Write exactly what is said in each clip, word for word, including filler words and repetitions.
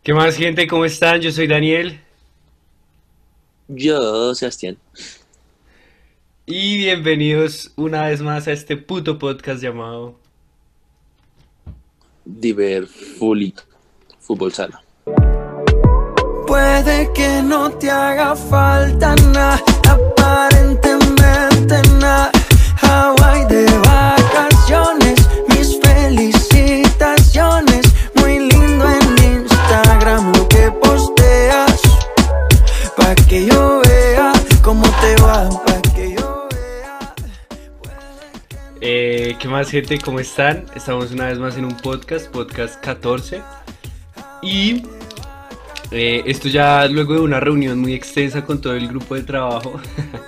¿Qué más, gente? ¿Cómo están? Yo soy Daniel Yo, Sebastián, y bienvenidos una vez más a este puto podcast llamado... Diver Fully Fútbol Sala. Puede que no te haga falta nada, aparentemente nada. Hawaii de vacaciones, mis felicitaciones. Muy lindo en Instagram lo que posteas, pa' que yo vea cómo te va, pa' que yo vea. Eh, ¿qué más, gente? ¿Cómo están? Estamos una vez más en un podcast, podcast catorce. Y eh, esto ya luego de una reunión muy extensa con todo el grupo de trabajo.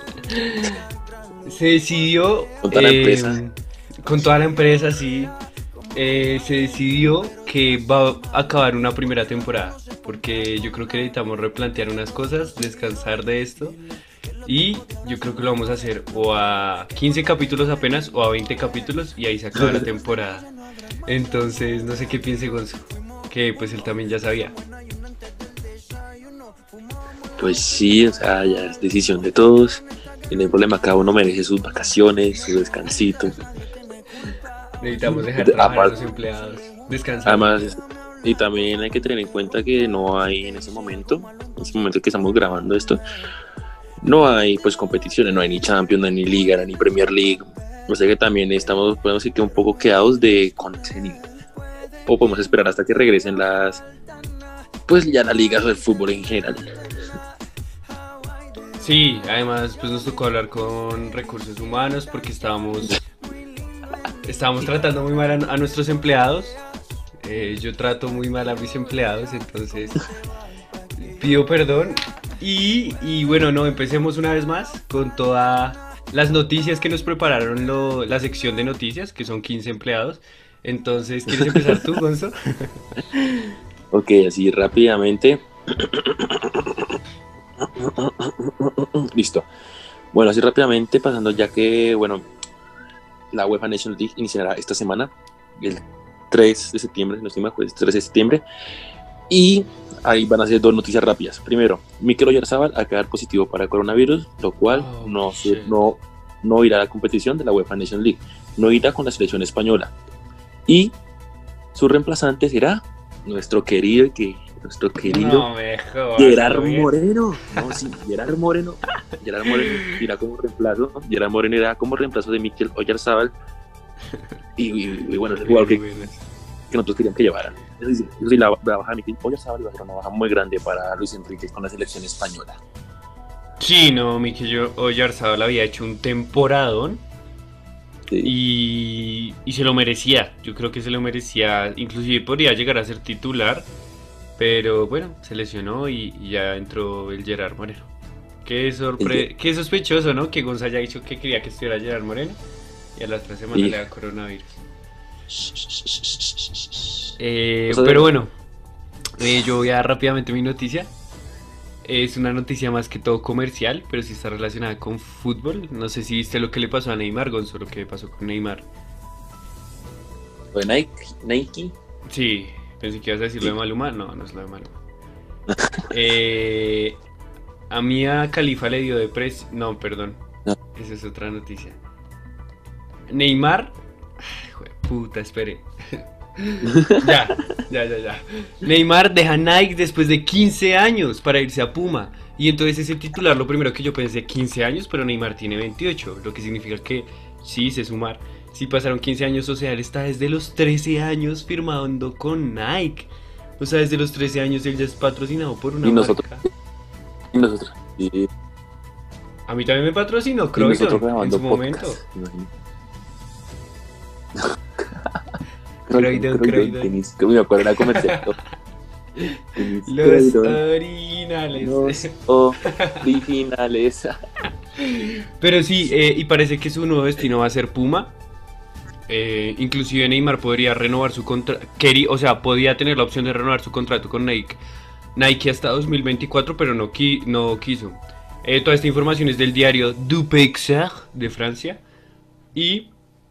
Se decidió... Con toda la eh, empresa. Con toda la empresa, sí. eh, se decidió que va a acabar una primera temporada. Porque yo creo que necesitamos replantear unas cosas, descansar de esto. Y yo creo que lo vamos a hacer o a quince capítulos apenas o a veinte capítulos y ahí se acaba la temporada. Entonces, no sé qué piense Gonzo. Que pues él también ya sabía. Pues sí, o sea, ya es decisión de todos. Y no hay problema, cada uno merece sus vacaciones, su descansito. Necesitamos dejar trabajar a los empleados. Descansar. Además, y también hay que tener en cuenta que no hay en ese momento, en ese momento que estamos grabando esto, no hay pues competiciones, no hay ni Champions, no hay ni Liga, no hay ni Premier League. O sea que también estamos, podemos decir que un poco quedados de contenido. O podemos esperar hasta que regresen las, pues ya las ligas o el fútbol en general. Sí, además pues nos tocó hablar con recursos humanos porque estábamos, estábamos tratando muy mal a, a nuestros empleados. Eh, yo trato muy mal a mis empleados, entonces pido perdón. Y, y bueno, no, empecemos una vez más con todas las noticias que nos prepararon lo, la sección de noticias, que son quince empleados. Entonces, ¿quieres empezar tú, Gonzo? Ok, así rápidamente. Listo. Bueno, así rápidamente, pasando ya que, bueno, la UEFA Nations League iniciará esta semana, el tres de septiembre, no estoy mal, pues tres de septiembre, y ahí van a ser dos noticias rápidas. Primero, Mikel Oyarzabal a quedar positivo para coronavirus, lo cual Oh, no, shit. no, no irá a la competición de la UEFA Nations League, no irá con la selección española. Y su reemplazante será nuestro querido, que, nuestro querido No me jodas. Gerard ¿lo bien? Moreno. No, sí, Gerard Moreno. Gerard Moreno irá como reemplazo. Gerard Moreno irá como reemplazo de Mikel Oyarzabal. Y, y, y bueno, es el jugador que, Muy bueno. que nosotros queríamos que llevaran. Es decir, eso sí, la, la baja de Mikel Oyarzabal va a ser una baja muy grande para Luis Enrique con la selección española. Sí, no, Mikel Oyarzabal había hecho un temporadón. Sí. Y, y se lo merecía, yo creo que se lo merecía, inclusive podría llegar a ser titular, pero bueno, se lesionó y, y ya entró el Gerard Moreno. Qué, sorpre qué sospechoso, ¿no? Que Gonzalo haya dicho que quería que estuviera Gerard Moreno y a la otra semana Sí. le da coronavirus. Eh, O sea, pero bueno, eh, yo voy a dar rápidamente mi noticia. Es una noticia más que todo comercial, pero sí está relacionada con fútbol. No sé si viste lo que le pasó a Neymar, Gonzo, lo que pasó con Neymar. lo de Nike, Nike. Sí, pensé que ibas a decir lo de Maluma. No, no es lo de Maluma. eh, a Mia Khalifa le dio depresión. No, perdón. No. Esa es otra noticia. Neymar. Ay, jue- puta, espere. ya, ya, ya, ya. Neymar deja Nike después de quince años para irse a Puma. Y entonces ese titular, lo primero que yo pensé, quince años, pero Neymar tiene veintiocho. Lo que significa que sí, sé sumar. Si pasaron quince años, o sea, él está desde los trece años firmando con Nike. O sea, desde los trece años él ya es patrocinado por una Y nosotros. marca. Y nosotros. Y, A mí también me patrocinó y nosotros Croydon en grabando su momento. podcast. imagínate. Croydon, Croydon. Tenis, que me acuerdo era comercial. Tenis, Los Croydon, orinales. los originales. Pero sí, eh, y parece que su nuevo destino va a ser Puma. Eh, inclusive Neymar podría renovar su contrato. O sea, podía tener la opción de renovar su contrato con Nike. Nike hasta dos mil veinticuatro, pero no, qui no quiso. Eh, toda esta información es del diario Du Paysage de Francia. Y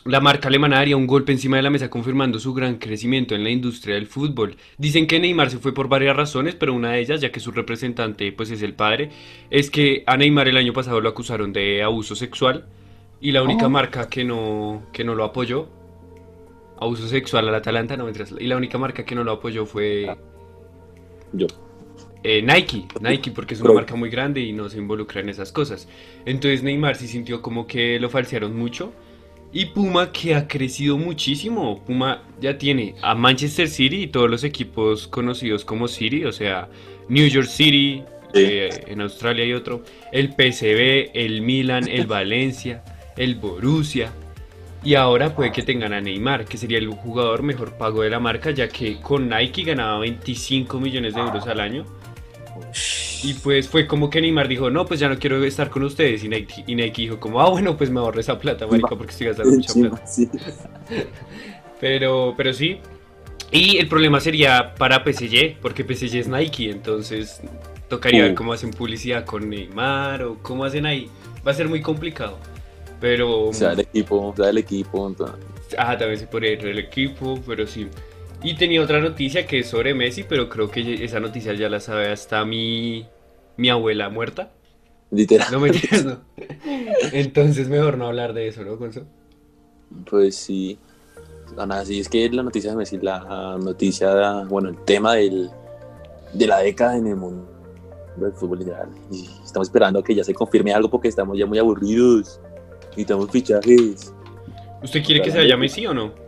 La marca alemana daría un golpe encima de la mesa confirmando su gran crecimiento en la industria del fútbol. Dicen que Neymar se fue por varias razones, pero una de ellas, ya que su representante pues es el padre, es que a Neymar el año pasado lo acusaron de abuso sexual y la única Oh. marca que no, que no lo apoyó, abuso sexual al Atalanta, no mentiras, y la única marca que no lo apoyó fue Yo. eh, Nike, Nike porque es una Pero, marca muy grande y no se involucra en esas cosas. Entonces Neymar sí sintió como que lo falsearon mucho. Y Puma que ha crecido muchísimo. Puma ya tiene a Manchester City y todos los equipos conocidos como City, o sea, New York City, sí. eh, en Australia hay otro, el P S V, el Milan, el Valencia, el Borussia. Y ahora puede que tengan a Neymar, que sería el jugador mejor pago de la marca, ya que con Nike ganaba veinticinco millones de euros al año. Y pues fue como que Neymar dijo, no, pues ya no quiero estar con ustedes. Y Nike, y Nike dijo como, ah, bueno, pues me ahorro esa plata, marica, porque estoy gastando mucha Encima, plata. sí. Pero, pero sí. Y el problema sería para P S G, porque P S G es Nike, entonces tocaría ver Uh, cómo hacen publicidad con Neymar o cómo hacen ahí. Va a ser muy complicado. Pero, o sea, el equipo, o sea, el equipo. Entonces, ah, también se podría ir el equipo, pero sí. Y tenía otra noticia que es sobre Messi, pero creo que esa noticia ya la sabe hasta mi, mi abuela muerta. literal. No me entiendes, no. Entonces mejor no hablar de eso, ¿no, Gonzo? Pues sí. Ah, nada, sí, es que la noticia de Messi, la noticia, bueno, el tema del, de la década en el mundo del fútbol literal. Y estamos esperando a que ya se confirme algo porque estamos ya muy aburridos. Necesitamos fichajes. ¿Usted quiere que se vaya Messi o no?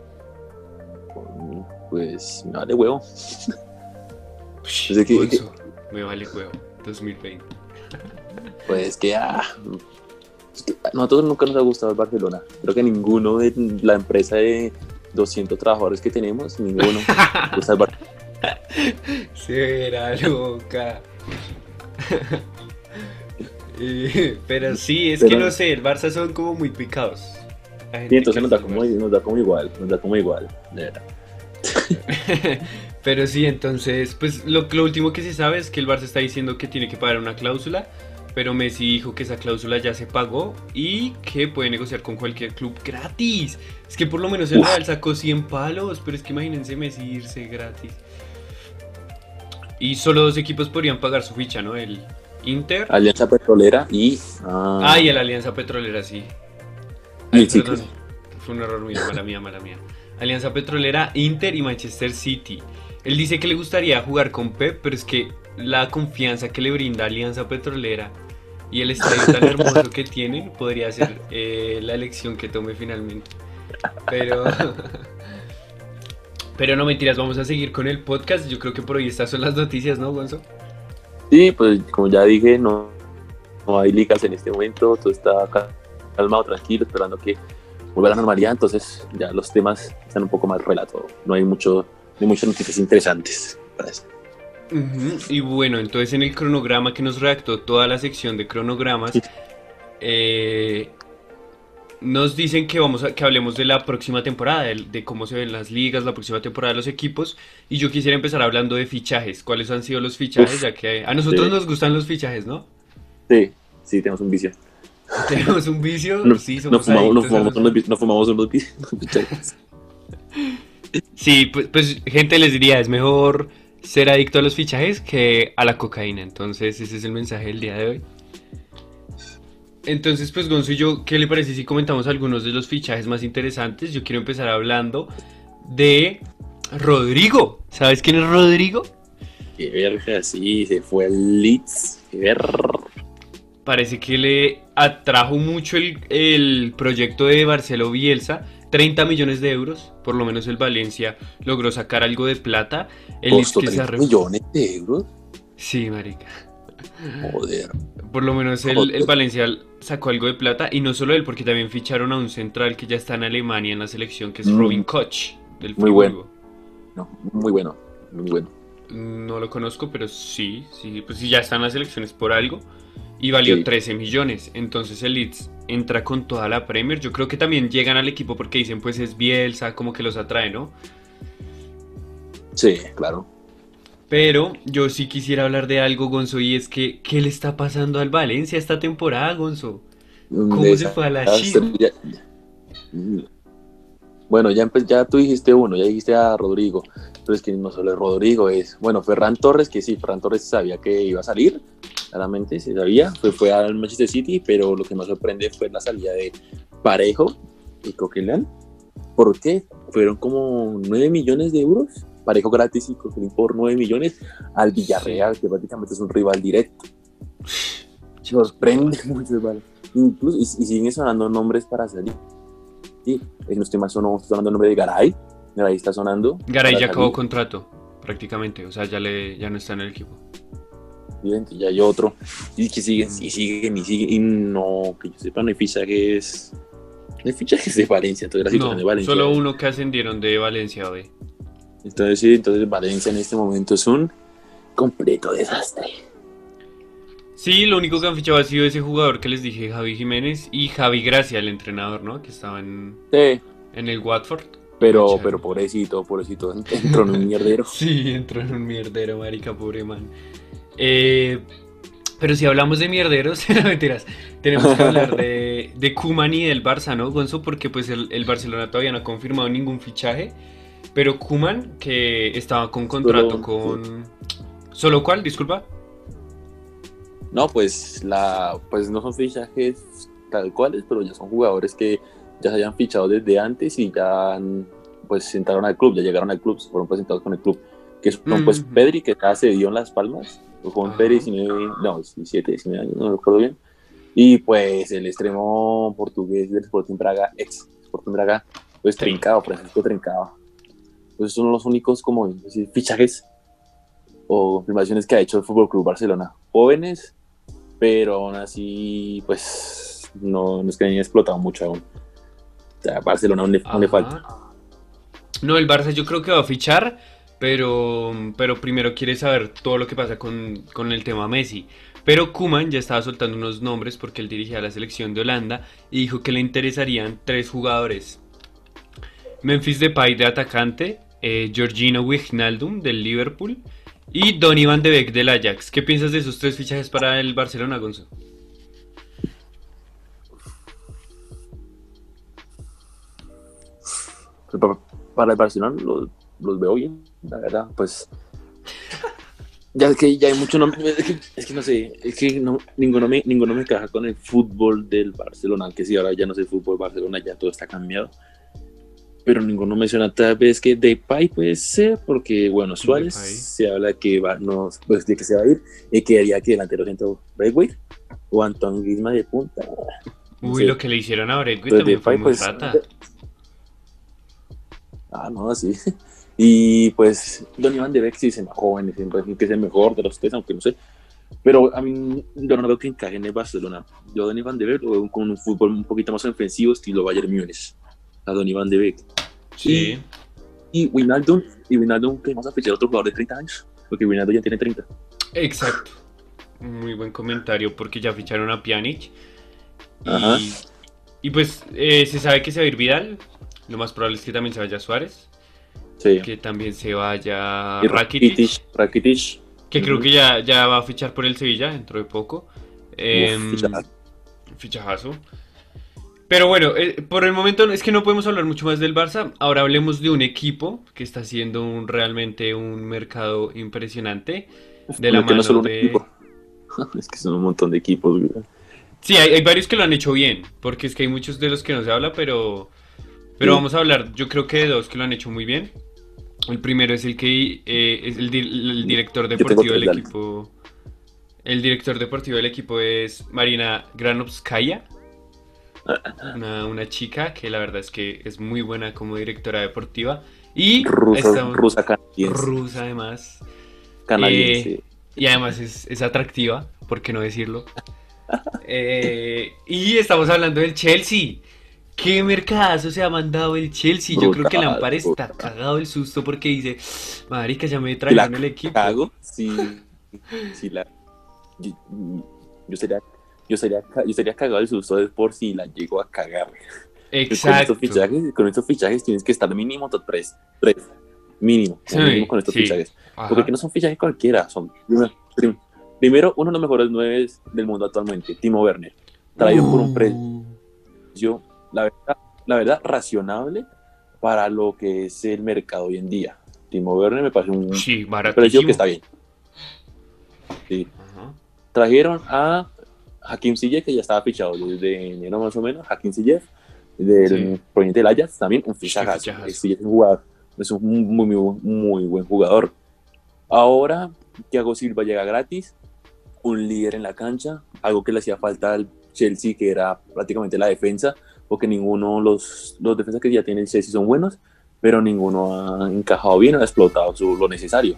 Pues me vale huevo. Ush, Pues es que, Gonzo, me vale huevo. dos mil veinte. pues que, ah, es que a nosotros nunca nos ha gustado el Barcelona. Creo que ninguno de la empresa de doscientos trabajadores que tenemos, ninguno nos gusta el Barcelona. Será loca. Eh, Pero sí, es que Pero no sé, el Barça son como muy picados. La sí, gente entonces que nos es da, del como, Barça. nos da como igual, nos da como igual, de verdad. Pero sí, entonces, pues lo, lo último que se sabe es que el Barça está diciendo que tiene que pagar una cláusula, pero Messi dijo que esa cláusula ya se pagó y que puede negociar con cualquier club gratis. Es que por lo menos el Uf. Real sacó cien palos, pero es que imagínense Messi irse gratis. Y solo dos equipos podrían pagar su ficha, ¿no? El Inter. Alianza Petrolera y... Ah, y el Alianza Petrolera, sí. y Ay, sí, perdón, fue un error mío, mala mía, mala mía. Alianza Petrolera, Inter y Manchester City. Él dice que le gustaría jugar con Pep, pero es que la confianza que le brinda Alianza Petrolera y el estadio tan hermoso que tienen podría ser eh, la elección que tome finalmente. Pero, pero no mentiras, vamos a seguir con el podcast. Yo creo que por hoy estas son las noticias, ¿no, Gonzo? sí, pues como ya dije, no, no hay ligas en este momento, todo está ca- calmado, tranquilo, esperando que vuelva a la normalidad, entonces ya los temas están un poco más relatos, no hay mucho, no hay muchas noticias interesantes para eso. Ujú. Y bueno, entonces en el cronograma que nos redactó toda la sección de cronogramas, eh, nos dicen que vamos a que hablemos de la próxima temporada, de, de cómo se ven las ligas, la próxima temporada de los equipos. Y yo quisiera empezar hablando de fichajes. ¿Cuáles han sido los fichajes? Uf, Ya que a nosotros sí, nos gustan los fichajes, ¿no? sí, sí, tenemos un vicio. Tenemos un vicio, No, sí, no somos fumamos, no adictos a fumamos los... unos, vi- no fumamos unos vi- fichajes. Sí, pues, pues gente les diría, es mejor ser adicto a los fichajes que a la cocaína. Entonces ese es el mensaje del día de hoy. Entonces, pues Gonzo y yo, ¿qué le parece si comentamos algunos de los fichajes más interesantes? Yo quiero empezar hablando de Rodrigo. ¿Sabes quién es Rodrigo? Qué verga, sí, se fue al Leeds, qué verga. Parece que le atrajo mucho el, el proyecto de Marcelo Bielsa. treinta millones de euros, por lo menos el Valencia logró sacar algo de plata. El Leeds Costó que se treinta arre... millones de euros, Sí, marica. joder, Por lo menos el, el joder. Valencia sacó algo de plata. Y no solo él, porque también ficharon a un central que ya está en Alemania en la selección, que es Mm, Robin Koch, del muy bueno, Friburgo. no, muy bueno, muy bueno, No lo conozco, pero sí, sí, pues sí, ya están las elecciones por algo. Y valió sí, trece millones. Entonces el Leeds entra con toda la Premier. Yo creo que también llegan al equipo porque dicen, pues es Bielsa, como que los atrae, ¿no? sí, claro. Pero yo sí quisiera hablar de algo, Gonzo, y es que, ¿qué le está pasando al Valencia esta temporada, Gonzo? Un ¿Cómo se fue a la desastre, China? ya- Bueno, ya, empe- ya tú dijiste uno, ya dijiste a Rodrigo, pero es que no solo es Rodrigo, es, bueno, Ferran Torres, que sí, Ferran Torres sabía que iba a salir, claramente se sabía, fue, fue al Manchester City, pero lo que más sorprende fue la salida de Parejo y Coquelin. ¿Por qué? Fueron como nueve millones de euros, Parejo gratis y Coquelin por nueve millones al Villarreal, que prácticamente es un rival directo. Sorprende mucho, ¿vale? Incluso, y, y siguen sonando nombres para salir. Sí, en los temas sonó, está sonando el nombre de Garay. Garay está sonando. Garay para ya acabó salir. contrato, prácticamente. O sea, ya, le, ya no está en el equipo. Bien, y ya hay otro. Y que siguen, y siguen, y siguen. Y no, que yo sepa, no hay fichajes. No hay fichajes de Valencia. Entonces la situación No, de Valencia. solo uno que ascendieron de Valencia hoy. Entonces sí, entonces Valencia en este momento es un completo desastre. Sí, lo único que han fichado ha sido ese jugador que les dije, Javi Jiménez y Javi Gracia, el entrenador, ¿no? Que estaba en, Sí, en el Watford. pero, Ficharon. pero pobrecito, pobrecito. Entró en un mierdero. Sí, entró en un mierdero, marica, pobre man. Eh, pero si hablamos de mierderos, no mentiras, tenemos que hablar de, de Koeman y del Barça, ¿no, Gonzo? Porque pues el, el Barcelona todavía no ha confirmado ningún fichaje. Pero Koeman, que estaba con contrato Solo- con... ¿Solo cuál? Disculpa. No, pues la, pues no son fichajes tal cuales, pero ya son jugadores que ya se hayan fichado desde antes y ya han, pues entraron al club, ya llegaron al club, se fueron presentados con el club, que son pues Ujú. Pedri, que acá se dio en Las Palmas, con Ajá. Pedri diecinueve, no, diecisiete, diecinueve años, no me recuerdo bien, y pues el extremo portugués del Sporting Braga, ex Sporting Braga, pues Trincao, Francisco Trincao. Pues son los únicos como decir, fichajes o confirmaciones que ha hecho el Fútbol Club Barcelona. Jóvenes, pero aún así, pues no, no es que hayan explotado mucho aún. O sea, a Barcelona aún le, aún le Ajá. falta. No, el Barça yo creo que va a fichar, pero, pero primero quiere saber todo lo que pasa con, con el tema Messi. Pero Koeman ya estaba soltando unos nombres porque él dirigía la selección de Holanda y dijo que le interesarían tres jugadores. Memphis Depay de atacante, eh, Georgino Wijnaldum del Liverpool y Donny van de Beek del Ajax. ¿Qué piensas de esos tres fichajes para el Barcelona, Gonzo? Pues, pa- para el Barcelona los, los veo bien, la verdad. Pues ya es que ya hay mucho nombre. Es que, es que no sé, es que no, ninguno, me, ninguno me encaja con el fútbol del Barcelona. Aunque sí, ahora ya no sé el fútbol Barcelona, ya todo está cambiado. Pero ninguno menciona tal vez que Depay puede ser, porque bueno, Suárez Depay. se habla que va, no, pues de que se va a ir, y quedaría que delantero centro Braithwaite o Antoine Griezmann de punta. No Uy, sé. lo que le hicieron a Braithwaite Pues también fue Depay, muy pues, rata. Ah, no, sí. Y pues Donny van de Beek sí se me joven, siempre dicen que es el mejor de los tres, aunque no sé. Pero a mí yo no veo que encaje en el Barcelona. Yo a Donny van de Beek lo veo con un fútbol un poquito más ofensivo, estilo Bayern Múnich. A Donny van de Beek. Sí. Y Wijnaldum, y Wijnaldum, que vamos a fichar a otro jugador de treinta años, porque Wijnaldum ya tiene treinta. Exacto. Muy buen comentario porque ya ficharon a Pjanic. Ajá. Y, y pues eh, se sabe que se va a ir Vidal. Lo más probable es que también se vaya Suárez. Sí. Que también se vaya Y Rakitic. Rakitic, Rakitic. Que creo Ujú. que ya, ya va a fichar por el Sevilla dentro de poco. Em, fichajazo. fichajazo. Pero bueno, eh, por el momento es que no podemos hablar mucho más del Barça. Ahora hablemos de un equipo que está haciendo un, realmente un mercado impresionante. De la Porque no mano solo un de... equipo. Es que son un montón de equipos, güey. Sí, hay, hay varios que lo han hecho bien, porque es que hay muchos de los que no se habla, pero, pero Sí. vamos a hablar, yo creo que de dos que lo han hecho muy bien. El primero es el que eh, es el, di- el director Yo tengo deportivo tres, del dale. equipo. El director deportivo del equipo es Marina Granovskaya, una, una chica que la verdad es que es muy buena como directora deportiva y Rusa, está- rusa canadiense. rusa además. canadiense. Eh, y además es, es atractiva, ¿por qué no decirlo? Eh, y estamos hablando del Chelsea. ¿Qué mercadazo se ha mandado el Chelsea? Yo creo que Brutal, Lampard está brutal. cagado el susto porque dice, marica, ya me Si la trajeron el equipo. cago, si, si la, yo, yo sería, yo sería, ca- yo sería cagado el susto de por si la llego a cagar. Con Exacto. estos fichajes, con estos fichajes tienes que estar mínimo top tres, tres, mínimo, Sí, mínimo con estos sí. fichajes. Ajá. Porque no son fichajes cualquiera, son primero, prim- primero uno de los mejores nueve del mundo actualmente, Timo Werner, traído por un Uh, precio, la verdad, la verdad, racionable para lo que es el mercado hoy en día. Timo Werner me parece un Sí, baratísimo. precio que está bien. Sí. Ajá. Trajeron a Hakim Ziyech, que ya estaba fichado desde enero más o menos. Hakim Ziyech, del Sí. proveniente del Ajax, también un Sí, fichajazo. fichajazo. Ziyech es un jugador, es un muy, muy, muy buen jugador. Ahora, Thiago Silva llega gratis, un líder en la cancha, algo que le hacía falta al Chelsea, que era prácticamente la defensa, porque ninguno, los, los defensas que ya tiene el Chelsea son buenos, pero ninguno ha encajado bien, ha explotado su, lo necesario.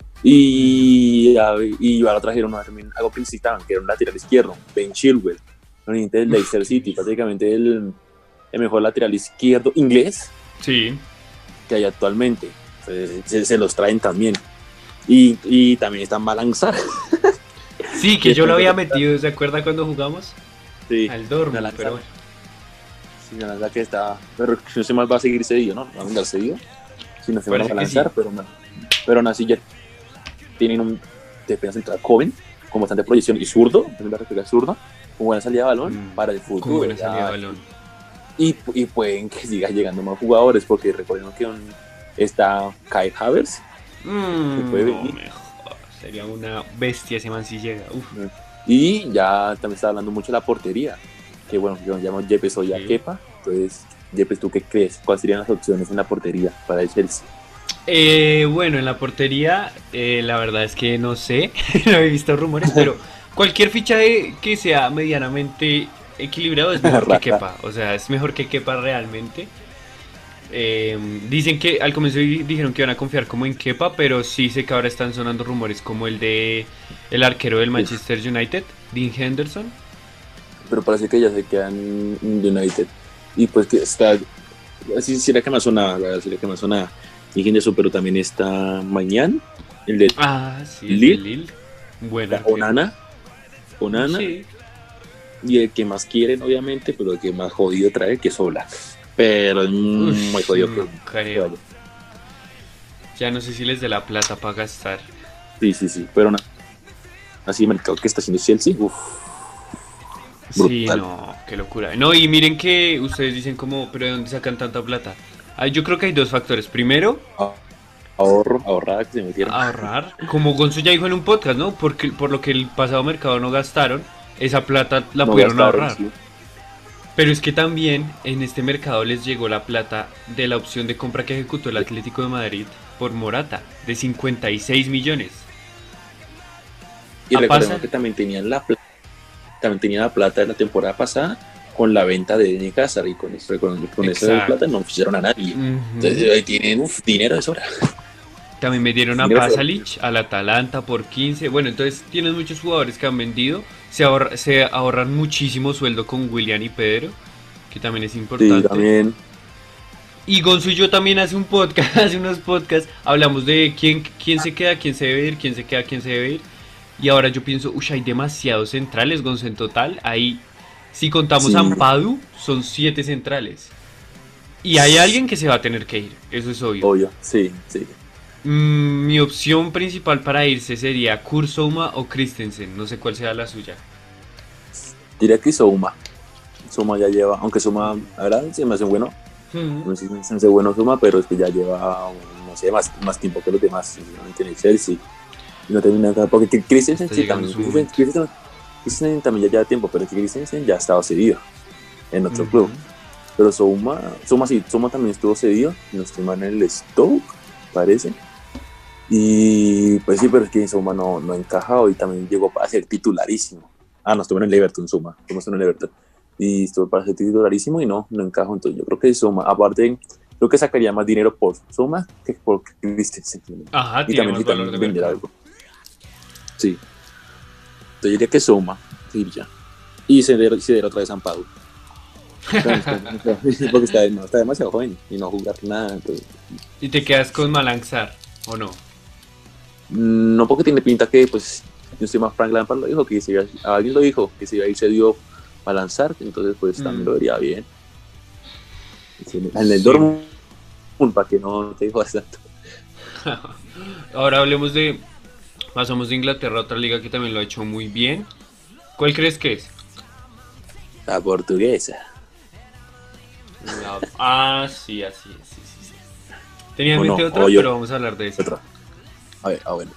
Y, y ahora trajeron también algo que necesitaban, que era un lateral izquierdo, Ben Chilwell, proveniente del Leicester City, prácticamente el, el mejor lateral izquierdo inglés Sí. que hay actualmente. Se, se, se los traen también. Y, y también están Malanzar. Sí, que yo lo había metido, ¿se acuerda cuando jugamos? Sí, Al Dortmund, Malanzar. pero bueno. Sí, Malanzar que está. Pero si no se mal va a seguir cedido, ¿no? Va a andar cedido. Si no se van a Parece que lanzar, sí. pero no. Pero aún así ya tienen un defensa central joven, con bastante proyección y zurdo, también la réplica zurda, con buena salida de balón Mm, para el futuro. Con buena ya. salida de balón. Y, y pueden que siga llegando más jugadores, porque recordemos que un, está Kai Havertz. Mm, puede no venir. me jodas, sería una bestia ese man si llega. Uf. Y ya también está hablando mucho de la portería, que bueno, yo llamo Yepes Oya Sí. Kepa. Entonces, Yepes, ¿tú qué crees? ¿Cuáles serían las opciones en la portería para el Chelsea? Eh, bueno, en la portería, eh, la verdad es que no sé, no he visto rumores, pero cualquier fichaje que sea medianamente equilibrado es mejor que Rata. Kepa. O sea, es mejor que Kepa realmente. Eh, dicen que al comienzo di- dijeron que iban a confiar como en Kepa, pero sí sé que ahora están sonando rumores como el de el arquero del Manchester United, Dean Henderson. Pero parece que ya se quedan en United. Y pues que está. Así sería que más sonaba, la verdad, sería que más sonaba. Y eso, pero también está Mañán, el de Ah, sí, el Lille. de Lille. Bueno, arquero. Onana. Onana. Sí. Y el que más quieren, obviamente, pero el que más jodido trae, que es Oblak. Pero es muy Ush, jodido. no que- creo. Ya no sé si les dé la plata para gastar. Sí, sí, sí. Pero no. Así el mercado que está haciendo Chelsea, uff. Sí, Brutal. no, qué locura. No, y miren que ustedes dicen como, pero ¿de dónde sacan tanta plata? Ah, yo creo que hay dos factores. Primero, Ahorro, ahorrada que se metieron. ahorrar. Como Gonzo ya dijo en un podcast, ¿no? Porque por lo que el pasado mercado no gastaron, esa plata la No pudieron gastaron, ahorrar. sí. Pero es que también en este mercado les llegó la plata de la opción de compra que ejecutó el Atlético de Madrid por Morata, de cincuenta y seis millones. Y ¿A recordemos pasa? que también tenían la plata, también tenían la plata de la temporada pasada con la venta de Eden Hazard, y con, eso, con, con esa Exacto. plata no ficharon a nadie. Ujú. Entonces ahí tienen uf, dinero de sobra. También vendieron a Dinero de sobra. Pasalic, al Atalanta por quince. Bueno, entonces tienen muchos jugadores que han vendido. Se, ahorra- se ahorran muchísimo sueldo con William y Pedro, que también es Sí, importante. también. Y Gonzo y yo también hace un podcast, hace unos podcasts, hablamos de quién, quién se queda, quién se debe ir, quién se queda, quién se debe ir. Y ahora yo pienso, uy, hay demasiados centrales, Gonzo, en total. Ahí, si contamos Sí. a Ampadu, son siete centrales. Y hay alguien que se va a tener que ir, eso es obvio. Obvio, sí, sí. Mm, mi opción principal para irse sería Kurzouma o Christensen, no sé cuál sea la suya. Diría que Souma. Souma ya lleva, aunque Souma, la verdad, se me hace bueno. No sé si se me hace bueno Souma, pero es que ya lleva, no sé, más, más tiempo que los demás, sinceramente, en el Chelsea. Y no termina acá, porque Christensen Está sí, llegando también. su Christensen, Christensen- Christensen también ya lleva tiempo, pero es que Christensen ya estaba cedido en otro Ujú. club. Pero Souma, Souma sí, Souma también estuvo cedido, no estoy mal en el Stoke, parece. Y pues sí, pero es que Souma no, no ha encajado y también llegó para ser titularísimo. Ah, no, estuvo en el Everton, Souma, Souma estuvo en el Everton. Y estuvo para ser titularísimo y no, no encajó. Entonces yo creo que Souma, aparte, creo que sacaría más dinero por Souma que por Christensen. Ajá, Y tiene también, más y valor también de vender mercado. algo. Sí. Entonces yo diría que Souma, diría. Y ceder, ceder otra vez a Ampadu. Porque está, no, está demasiado joven y no jugar nada. Entonces, ¿Y te quedas con Malanzar o no? no, porque tiene pinta que, pues, yo estoy más Frank Lampard lo dijo, que si iba- alguien lo dijo, que si iba a ir se dio a lanzar, entonces pues también Mm. lo vería bien. En el Sí. Dortmund, para que no te dijo bastante. Ahora hablemos de. Pasamos de Inglaterra a otra liga que también lo ha hecho muy bien. ¿Cuál crees que es? La portuguesa. La- Ah, sí, así es. Sí, sí. Tenía en O mente no, otra, o yo- pero vamos a hablar de eso. Otra. A ver, ah, bueno.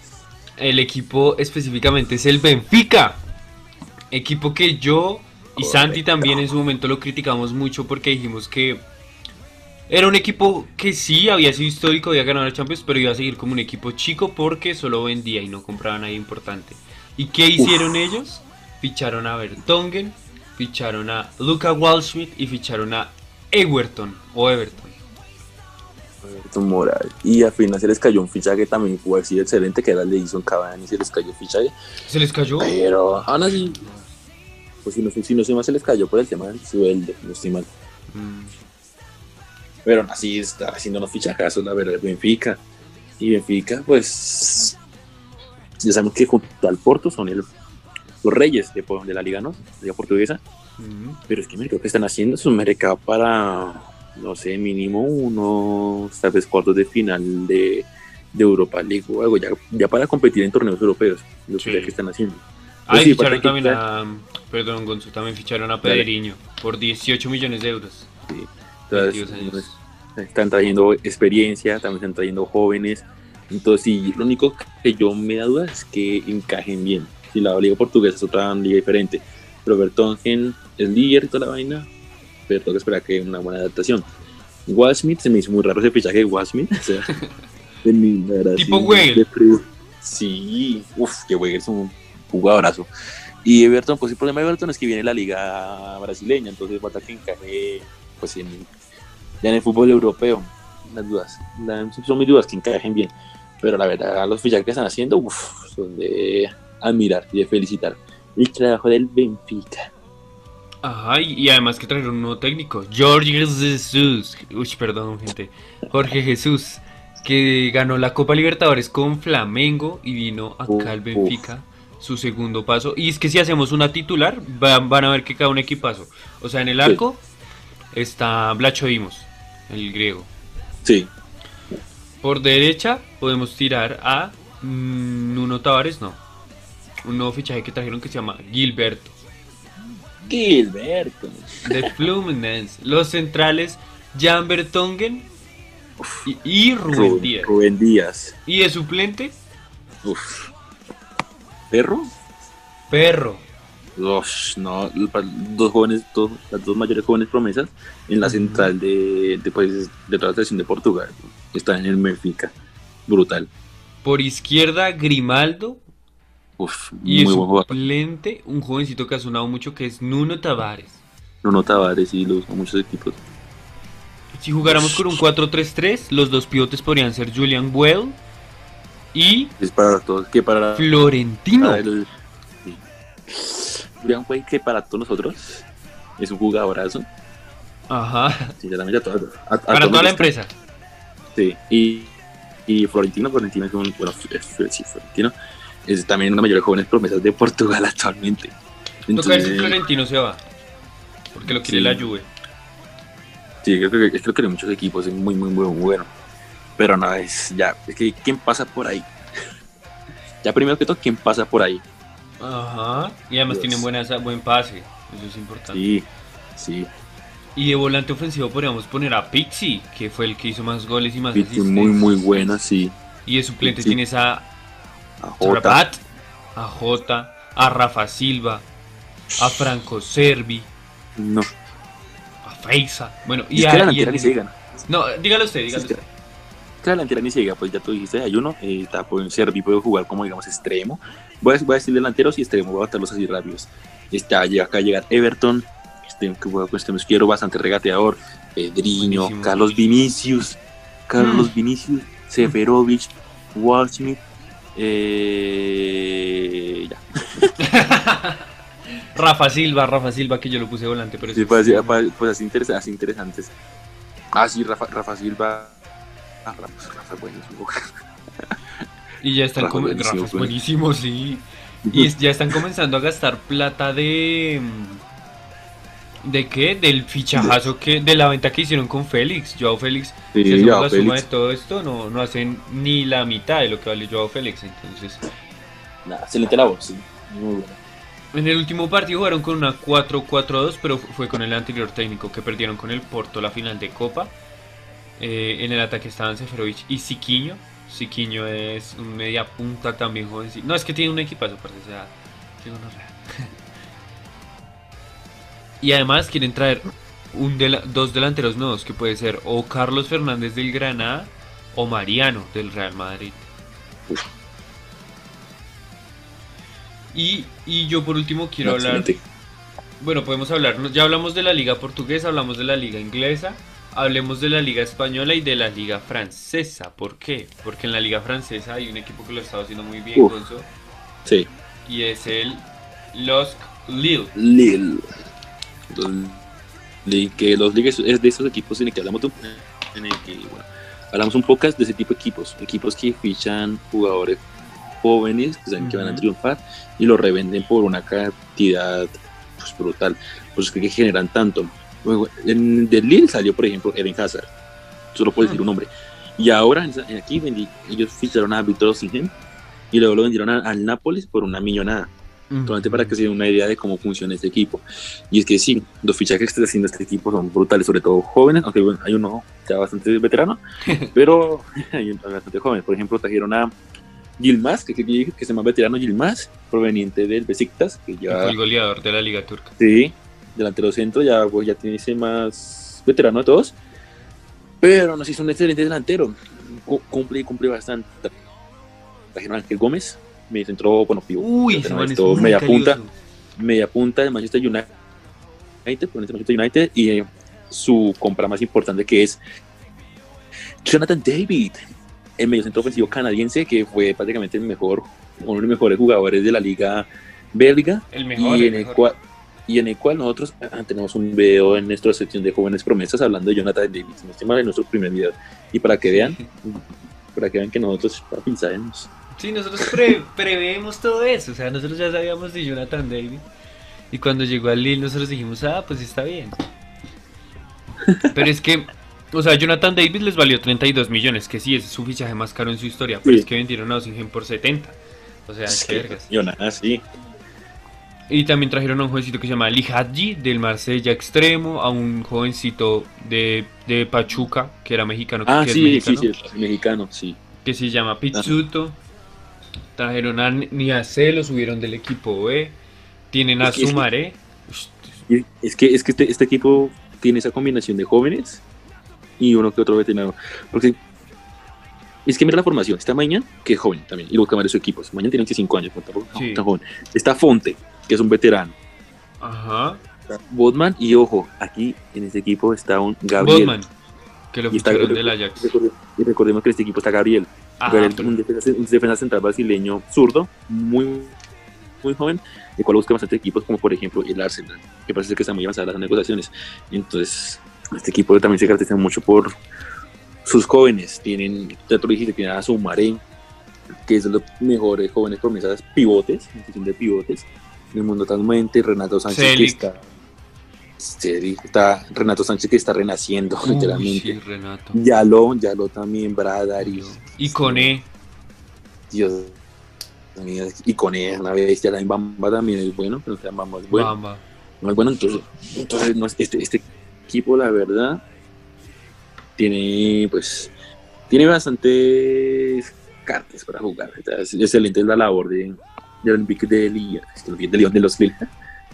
El equipo específicamente es el Benfica. Equipo que yo y Correcto. Santi también en su momento lo criticamos mucho porque dijimos que era un equipo que sí había sido histórico, había ganado la Champions, pero iba a seguir como un equipo chico porque solo vendía y no compraba a nadie importante. ¿Y qué hicieron Uf. ellos? Ficharon a Vertonghen, ficharon a Luka Waldschmidt y ficharon a Everton o Everton. Everton Moral. Y al final se les cayó un fichaje también fue así excelente, que era el de Edison Cavani, se les cayó el fichaje. ¿Se les cayó? Pero aún así, pues si no, si no se más se les cayó por el tema del sueldo, no estoy mal. Mm. Pero aún así está haciendo unos fichajazos, la verdad, el Benfica. Y Benfica, pues, ya sabemos que junto al Porto son el- los reyes de, de la liga, ¿no? Liga portuguesa. Mm. Pero es que mira, lo que están haciendo es un mercado para, no sé, mínimo unos, tal vez cuartos de final de, de Europa League o algo, ya, ya para competir en torneos europeos, lo Sí. que que están haciendo. Ah, Pues y sí, ficharon aparte que- también a... Perdón, Gonzo, también ficharon a Pedriño por dieciocho millones de euros. Sí. Entonces, veintidós años. pues, están trayendo experiencia, también están trayendo jóvenes. Entonces, sí, lo único que yo me da duda es que encajen bien. Si la liga portuguesa es otra liga diferente, pero Vertonghen es líder y toda la vaina, pero tengo que esperar que una buena adaptación. Waldschmidt, se me hizo muy raro ese fichaje de Waldschmidt. O sea, de mi- la verdad, Tipo sí, Weigl. de frío. Sí, uff, que Weigl es un jugadorazo. Y Everton, pues el problema de Everton es que viene la liga brasileña, entonces falta que encaje pues en, ya en el fútbol europeo. Las dudas, la- son mis dudas que encajen bien, pero la verdad los fichajes que están haciendo uf, son de admirar y de felicitar el trabajo del Benfica. Ajá, y, y además que trajeron un nuevo técnico, Jorge Jesús. Uy, perdón, gente. Jorge Jesús, que ganó la Copa Libertadores con Flamengo y vino acá Uf, al Benfica, su segundo paso. Y es que si hacemos una titular, van, van a ver que cada un equipazo. O sea, en el Sí. arco está Blacho Dimos, el griego. Sí, Por derecha podemos tirar a mm, Nuno Tavares, no. Un nuevo fichaje que trajeron que se llama Gilberto, Gilberto. de Fluminense. Los centrales, Jan Vertonghen y, y Rubén Rubén, Díaz. Rubén Díaz. Y de suplente, Uf. ¿Perro? Perro. Ush, no, dos jóvenes, dos, las dos mayores jóvenes promesas en la Ujú. central de, de, pues, de toda la selección de Portugal. Están en el Benfica. Brutal. Por izquierda, Grimaldo. Uf, Y de muy buen jugador. suplente, un jovencito que ha sonado mucho que es Nuno Tavares. Nuno Tavares y los muchos equipos. Si jugáramos con un cuatro tres tres, los dos pivotes podrían ser Julian Well y Es para todos, que para, Florentino. para el, sí. Julián Güey, que para todos nosotros es un jugadorazo. Ajá. Sinceramente, a toda, a, a Para todos toda la nos gusta. empresa. Sí, y, y Florentino, Florentino es un, bueno, es- sí, Florentino es también una de las mayores jóvenes promesas de Portugal actualmente. Toca ver si Entonces, Florentino se va. Porque lo quiere Sí. la Juve. sí, creo que, creo que hay muchos equipos, es muy, muy, muy bueno. Pero no, es ya, es que ¿quién pasa por ahí? Ya primero que todo, ¿quién pasa por ahí? Ajá. Y además Dios. tienen buena, buen pase. Eso es importante. Sí, sí, Y de volante ofensivo podríamos poner a Pixie, que fue el que hizo más goles y más sí, asistencias. muy, muy buena, sí. Y de suplente Sí. tienes a A Jota, Rabat, a Jota, a Rafa Silva, a Franco Servi, no. a Feiza. Bueno, Y y es a. que la y delantera el- ni se diga. No, dígalo usted, Sí, dígalo es que- usted. que la delantera ni se diga, pues ya tú dijiste, hay uno, eh, está, puede ser, puede jugar como digamos extremo. Voy a, voy a decir delanteros y extremo, voy a botarlos así rápidos. Está, llega acá a llegar Everton, este, que juega con extremo izquierdo, bastante regateador, Pedriño, Buenísimo. Carlos Vinicius, Carlos Mm. Vinicius, Seferovic, Waldschmidt, eh, ya. Rafa Silva, Rafa Silva, que yo lo puse volante, pero Sí, eso pues, es- así, pues, pues así, interesa- así interesantes. Ah, sí, Rafa, Rafa Silva. Ah, Rafa, Rafa, buenísimo. Y ya están Rafa com- buenísimo, Rafa es pues. buenísimo, sí. Y es- ya están comenzando a gastar plata de. ¿De qué? Del fichajazo que. De la venta que hicieron con Félix. Joao Félix. Sí, Si hacemos Joao la suma de Félix. todo esto, no, no hacen ni la mitad de lo que vale Joao Félix. Entonces. Nah, excelente labor, sí. Muy buena. En el último partido jugaron con una cuatro cuatro dos, pero fu- fue con el anterior técnico que perdieron con el Porto la final de Copa. Eh, en el ataque estaban Seferovic y Siquinho. Siquinho es un media punta también jovencito. No, es que tiene un equipazo, parce, o sea, tengo una rea. Y además quieren traer un dela- dos delanteros nuevos, que puede ser o Carlos Fernández del Granada o Mariano del Real Madrid. Y, y yo por último quiero No, hablar, excelente. bueno, podemos hablar, ya hablamos de la liga portuguesa, hablamos de la liga inglesa, hablemos de la liga española y de la liga francesa. ¿Por qué? Porque en la liga francesa hay un equipo que lo está haciendo muy bien, Uf. Gonzo, Sí. y es el Los Lille. Lille. Los, li- que los ligas es de esos equipos en el que hablamos de- en el que, bueno, hablamos un poco de ese tipo de equipos, equipos que fichan jugadores jóvenes que saben que van a Ujú. triunfar y los revenden por una cantidad pues, brutal, pues que generan tanto. Luego, en, de Lille salió, por ejemplo, Eden Hazard, solo puedo decir un nombre, y ahora en, esa- en aquí vendí, ellos ficharon a Victor Osimhen y luego lo vendieron a- al Nápoles por una millonada. Solamente para que se den una idea de cómo funciona este equipo. Y es que sí, los fichajes que está haciendo este equipo son brutales, sobre todo jóvenes, aunque bueno, hay uno ya bastante veterano, pero hay uno bastante joven. Por ejemplo, trajeron a Yilmaz, que, que, que es el más veterano, Yilmaz, proveniente del Besiktas, que Y fue ya, el goleador de la liga turca. sí, delantero centro, ya, pues, ya tiene ese más veterano de todos, pero no sé, es un excelente delantero, Cu- cumple y cumple bastante. Trajeron a Ángel Gómez, me centró, bueno, pivo, Uy, pero ese no, man es esto, muy media punta, calioso. media punta de Manchester United, proveniente de Manchester United, y eh, su compra más importante, que es Jonathan David, el mediocentro ofensivo canadiense, que fue prácticamente el mejor, uno de los mejores jugadores de la liga belga, El mejor, y el en el mejor. cual y en el cual nosotros ah, tenemos un video en nuestra sección de jóvenes promesas hablando de Jonathan David, no estoy mal, en nuestro primer video, y para que vean, para que vean que nosotros papi, sabemos. Sí, nosotros pre preveemos todo eso, o sea, nosotros ya sabíamos de Jonathan David. Y cuando llegó al Lille nosotros dijimos, ah, pues está bien. Pero es que, o sea, Jonathan David les valió treinta y dos millones, que sí, es su fichaje más caro en su historia, pero Sí. es que vendieron a Osimhen por setenta. O sea, Sí, qué vergas. Jonathan, sí. Y también trajeron a un jovencito que se llama Ali Hadji del Marsella extremo, a un jovencito de, de Pachuca, que era mexicano, Ah, que sí, es mexicano, sí, sí, mexicano, sí. que se llama Pizzuto. Trajeron a Niacé, lo subieron del equipo B. Tienen a Es que- es que- Sumaré. Y es que, es que este, este equipo tiene esa combinación de jóvenes y uno que otro veterano. Porque es que mira la formación. Está Mañana, que es joven también, y luego que de su equipo. Mañana tiene veinticinco años, no, tampoco, no, Sí. está joven. Está Fonte, que es un veterano. Ajá. Está Botman, y ojo, aquí en este equipo está un Gabriel. Botman, que lo Y, está, ficharon del Ajax. y recordemos que en este equipo está Gabriel. Ah, Gabriel, pero- un, defensa, un defensa central brasileño zurdo, muy, muy joven, el cual busca bastante equipos, como por ejemplo el Arsenal, que parece que está muy avanzada las negociaciones. Entonces, este equipo también se caracteriza mucho por sus jóvenes. Tienen, ya tú lo dijiste, tienen a Soumaré, que es de los mejores jóvenes promesas pivotes, en cuestión de pivotes, en el mundo totalmente. Renato Sánchez, que Celic. está, Celic, está. Renato Sánchez, que está renaciendo, Uy, literalmente. sí, Renato. Yaló, Yaló también, Bradari. Y Coné. Dios mío, y con él, una bestia, la Bamba también es bueno, pero o Bamba es bueno. Bamba. No es bueno, entonces, entonces no es- este, este equipo, la verdad, tiene, pues, tiene bastantes cartas para jugar. O sea, es excelente la labor de, de Olympique de Lyon, de Olympique de Lyon, de los Lille.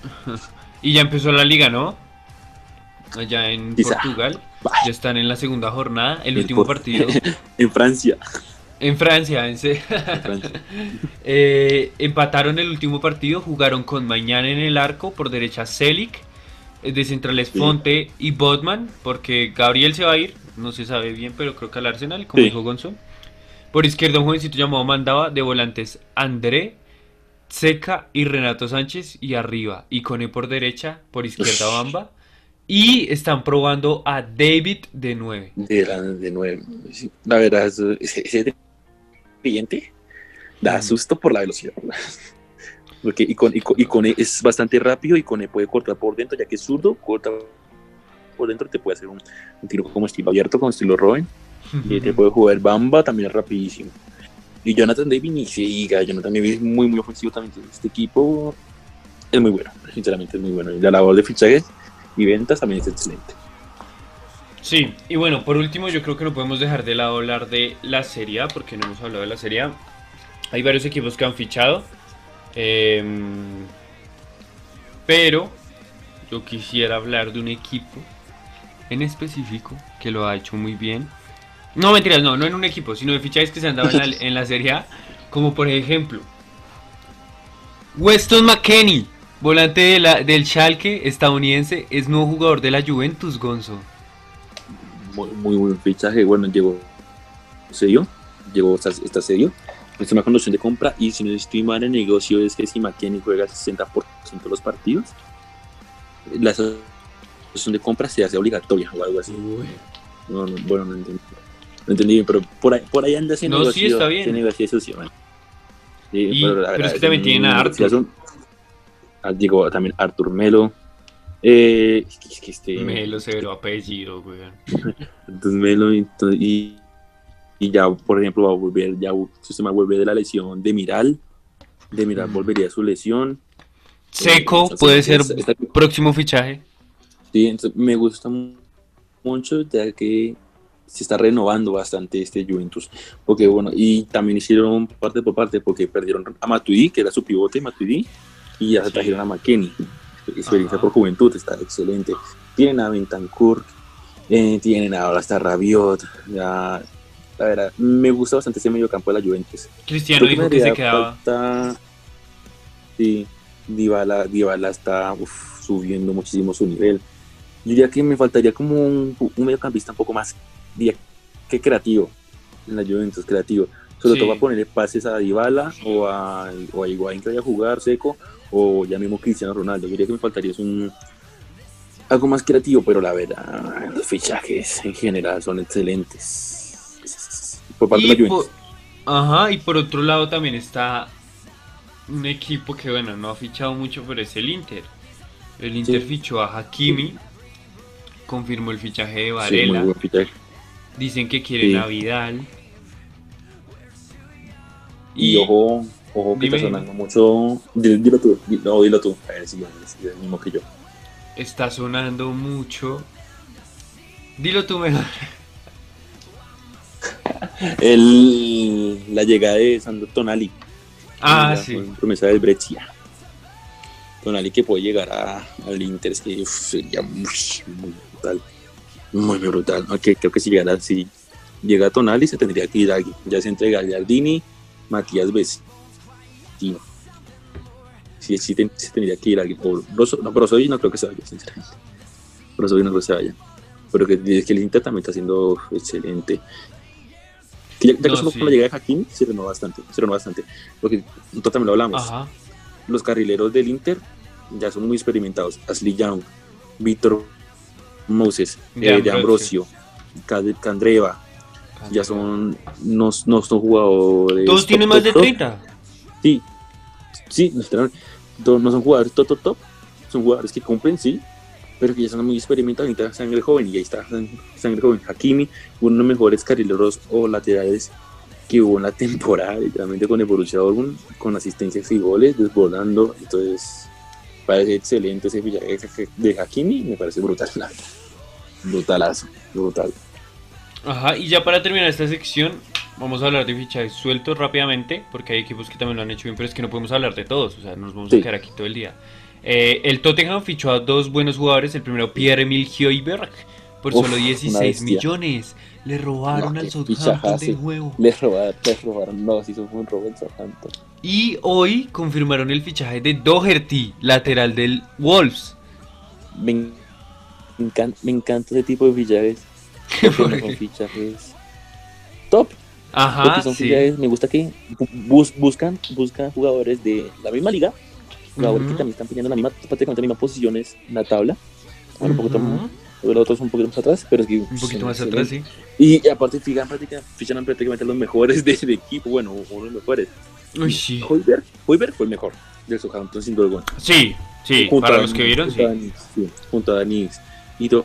Y ya empezó la liga, ¿no? Allá en Quizá. Portugal. Bah. Ya están en la segunda jornada. El En último Por- partido. En Francia. En Francia, en se- En Francia. Eh, empataron el último partido, jugaron con Mañana en el arco, por derecha Celic, eh, de centrales Sí. Fonte y Botman, porque Gabriel se va a ir, no se sabe bien, pero creo que al Arsenal, como Sí. dijo Gonzo. Por izquierda un jovencito llamado Mandaba, de volantes André, Seca y Renato Sánchez, y arriba Icone por derecha, por izquierda Ush. Bamba, y están probando a David de nueve. De, la, de nuevo. Sí, la verdad, es- ese, ese cliente da Mm. susto por la velocidad. Porque Icone, Icone, Icone es bastante rápido, Icone puede cortar por dentro, ya que es zurdo, corta por dentro, te puede hacer un, un tiro como estilo abierto, como estilo Robin, y te puede jugar Bamba, también es rapidísimo. Y Jonathan David, ni se diga, Jonathan David es muy, muy ofensivo también. Este equipo es muy bueno, sinceramente es muy bueno. Y la labor de fichajes y ventas también es excelente. Sí, y bueno, por último yo creo que no podemos dejar de lado hablar de la Serie A, porque no hemos hablado de la Serie A. Hay varios equipos que han fichado, eh, pero yo quisiera hablar de un equipo en específico que lo ha hecho muy bien. No, mentiras, no, no en un equipo, sino de fichajes que se han dado en la, en la Serie A, como por ejemplo Weston McKennie, volante de la, del Schalke estadounidense, es nuevo jugador de la Juventus, Gonzo. Muy, muy buen fichaje. Bueno, llegó serio, llegó esta, esta serio. Es una condición de compra y si no estoy mal en el negocio es que si McKennie juega el sesenta por ciento de los partidos, la asociación de compra se hace obligatoria o algo así. Uy. No, no, bueno, no entendí. No entendí bien, pero por ahí, por ahí anda ese No, negocio. sí, está bien. Ese negocio social. Sí, Y- la pero verdad, es que también un tienen a Arthur. negociazo. Ah, llegó también Arthur Melo. Eh, es que, es que este. Melo severo apellido, weón. Entonces Melo y, y, y ya, por ejemplo, va a volver, ya se va a volver de la lesión de Miral. De Miral Mm. volvería a su lesión. Seco Eh, puede esta- ser esta- próximo fichaje. Sí, entonces me gusta mu- mucho ya que se está renovando bastante este Juventus. Porque bueno, y también hicieron parte por parte porque perdieron a Matuidi, que era su pivote, Matuidi, y ya se Sí. trajeron a McKennie. Experiencia Ajá. por juventud, está excelente. Tienen a Bentancur, eh, tienen ahora hasta Rabiot. Ya, la verdad, me gusta bastante ese medio campo de la Juventus. Cristiano Creo dijo me que se haría quedaba. falta- Sí, Dybala, Dybala está uf, subiendo muchísimo su nivel. Yo diría que me faltaría como un, un mediocampista un poco más, diría que creativo, en la Juventus, creativo. Sobre Sí. todo para ponerle pases a Dybala o a, o a Higuaín que vaya a jugar seco, o ya mismo Cristiano Ronaldo. Yo diría que me faltaría es un algo más creativo, pero la verdad, los fichajes en general son excelentes. Por parte de Y la Juventus. por, ajá, y por otro lado también está un equipo que, bueno, no ha fichado mucho, pero es el Inter. El Inter Sí. fichó a Hakimi, confirmó el fichaje de Sí, muy Varela, buen fichaje. dicen que quieren Sí. a Vidal. Y, ojo, ojo que Dime, está dime. sonando mucho. Dilo, dilo tú, di- no, dilo tú. A ver si es el mismo que yo. está sonando mucho. Dilo tú mejor. El, la llegada de Sandro Tonali. Ah, la sí. promesa del Brescia. Tonali que puede llegar a, al Inter, es que uf, sería muy, muy brutal. Muy brutal. Aunque creo que si llegara, si llega Tonali, se tendría que ir alguien. Ya se entrega Gardini, Matías Vecino. Sí, sí, ten- se tendría que ir alguien. O Brozo- no, Brozovic no creo que se vaya, sinceramente. Brozovic no creo que se vaya. Pero que, es que el Inter también está haciendo excelente. Que ya, ya No, que solo sí. con la llegada de Hakimi se renovó bastante, se renovó bastante. Porque nosotros también lo hablamos. Ajá. Los carrileros del Inter ya son muy experimentados. Ashley Young, Víctor Moses, De eh, de Ambrosio. Ambrosio, Cad- Candreva, ya son, no, no son jugadores. Todos top, tienen top, más de top. treinta. Sí, sí, literal, to- no son jugadores top, top, top. Son jugadores que cumplen, sí, pero que ya son muy experimentados. Necesitan sangre joven y ahí está sangre joven. Hakimi, uno de los mejores carrileros o laterales que hubo en la temporada, literalmente con el Borussia Dortmund, con asistencias y goles, desbordando. Entonces, parece excelente ese fichaje de Hakimi, me parece brutal, la verdad. Brutalazo, brutal. Ajá, y ya para terminar esta sección, vamos a hablar de fichajes sueltos rápidamente, porque hay equipos que también lo han hecho bien, pero es que no podemos hablar de todos, o sea, nos vamos Sí. a quedar aquí todo el día. Eh, el Tottenham fichó a dos buenos jugadores, el primero Pierre-Emile Højbjerg, por Uf, solo una dieciséis bestia. millones. Le robaron No, al qué Southampton fichajazo. de huevo. Le robaron, le robaron, no, sí, hizo un robo en Southampton. Y hoy confirmaron el fichaje de Doherty, lateral del Wolves. Me, en- me encanta, me encanta ese tipo de fichajes. Porque no son fichajes top. Ajá, Porque son sí. fichajes, me gusta que bus- buscan, buscan jugadores de la misma liga, jugadores Ujú. que también están pidiendo la misma, prácticamente las mismas posiciones en la tabla. Bueno, un poquito Ujú. más, los otros un poquito más atrás, pero es que Un poquito son más atrás, excelentes. sí. Y aparte fichan prácticamente, fichan prácticamente los mejores del equipo, bueno, uno de los mejores. Uy, sí. Højbjerg, Højbjerg fue el mejor del Southampton sin duda alguna. Sí, sí, Junto para a los Dani- que vieron, junto a sí. Dani- sí, junto a Dani y Do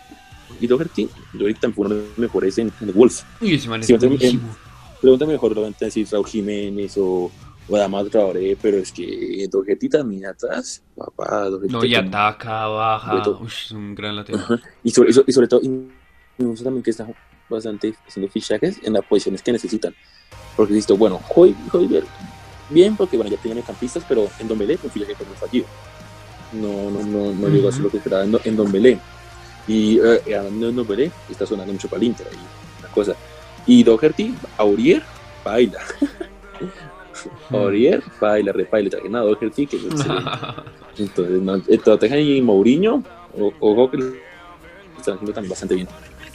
y Doherty, Doherty también fue uno de los mejores en, en el Wolves. Uy, ese man es Sí, entonces, buenísimo. Pregúntame mejor, lo van a decir Raúl Jiménez o, o Adama Traoré, pero es que Doherty también atrás, papá, Doherty No, y también. ataca, baja. Beto. Uy, es un gran lateral. Ajá. Y sobre, y sobre- y sobre todo, y me gusta también que están bastante haciendo fichajes en las posiciones que necesitan. Porque listo, bueno, Hoy, Hoybier, bien, porque bueno, ya tenían campistas, pero en Ndombele fue un fichaje muy fallido. No, no, no, no uh-huh. llegó a ser lo que esperaba en Ndombele. Y eh, en Ndombele está sonando mucho para el Inter ahí, una cosa. Y Doherty, Aurier, baila. Aurier, baila, repaila, traje nada, Doherty, que es excelente. Entonces, no, el Tottenham y Mourinho, ojo que lo están haciendo también bastante bien.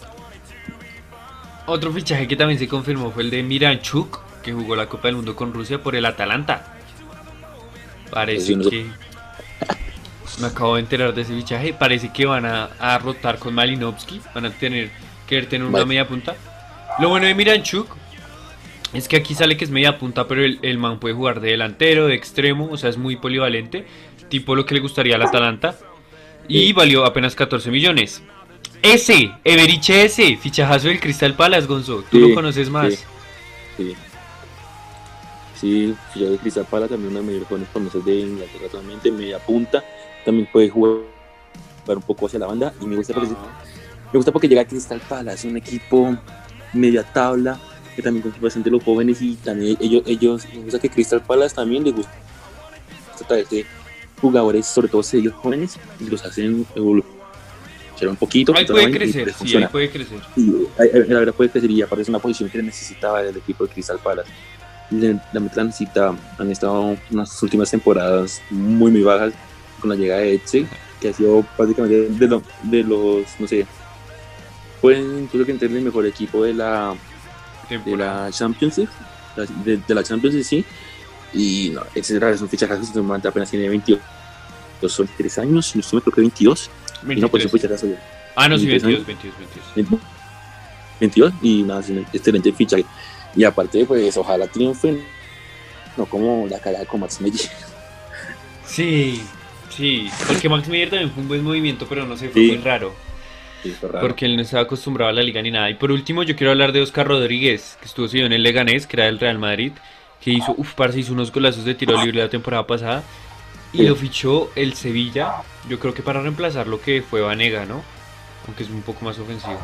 Otro fichaje que también se confirmó fue el de Miranchuk, que jugó la Copa del Mundo con Rusia por el Atalanta. Parece no que... Me acabo de enterar de ese fichaje. Parece que van a, a rotar con Malinovsky. Van a tener que tener una vale. media punta. Lo bueno de Miranchuk es que aquí sale que es media punta, pero el, el man puede jugar de delantero, de extremo, o sea, es muy polivalente, tipo lo que le gustaría al Atalanta. Y sí. valió apenas catorce millones. Ese, Eberiche ese, fichajazo del Crystal Palace, Gonzo. Tú sí, lo conoces más. Sí, sí. Sí, fichajazo del Crystal Palace, también una de las mejores promesas de Inglaterra, totalmente media punta. También puede jugar un poco hacia la banda. Y me gusta porque, me gusta porque llega a Crystal Palace, un equipo media tabla, que también con bastante los jóvenes, y también ellos, ellos me gusta que Crystal Palace también les gusta traer de jugadores, sobre todo ellos jóvenes, y los hacen evolucionar un poquito. Ahí puede crecer, sí, ahí puede crecer. Sí, la verdad puede crecer, y aparte es una posición que necesitaba el equipo de Crystal Palace. La meta necesita, han estado unas últimas temporadas muy muy bajas con la llegada de Etze, que ha sido prácticamente de, lo, de los, no sé, pueden incluso que entrar el mejor equipo de la de la Champions League, de, de la Champions League, sí, y no, etcétera, es un fichaje que se apenas tiene veintidós, son tres años, no sé, creo que veintidós, y no, pues un fichaje ya. Ah, no, sí, veintidós, veintidós, veintidós. veintidós, y nada, es un excelente fichaje, y aparte, pues, ojalá triunfen, no como la cagada con Max Meyer. Sí, sí, porque Max Meyer también fue un buen movimiento, pero no sé, fue sí. muy raro. Sí, porque él no estaba acostumbrado a la liga ni nada. Y por último yo quiero hablar de Oscar Rodríguez, que estuvo seguido en el Leganés, que era del Real Madrid, que hizo, uff, parce, hizo unos golazos de tiro libre la temporada pasada, y sí. lo fichó el Sevilla, yo creo que para reemplazar lo que fue Vanega, ¿no? Aunque es un poco más ofensivo.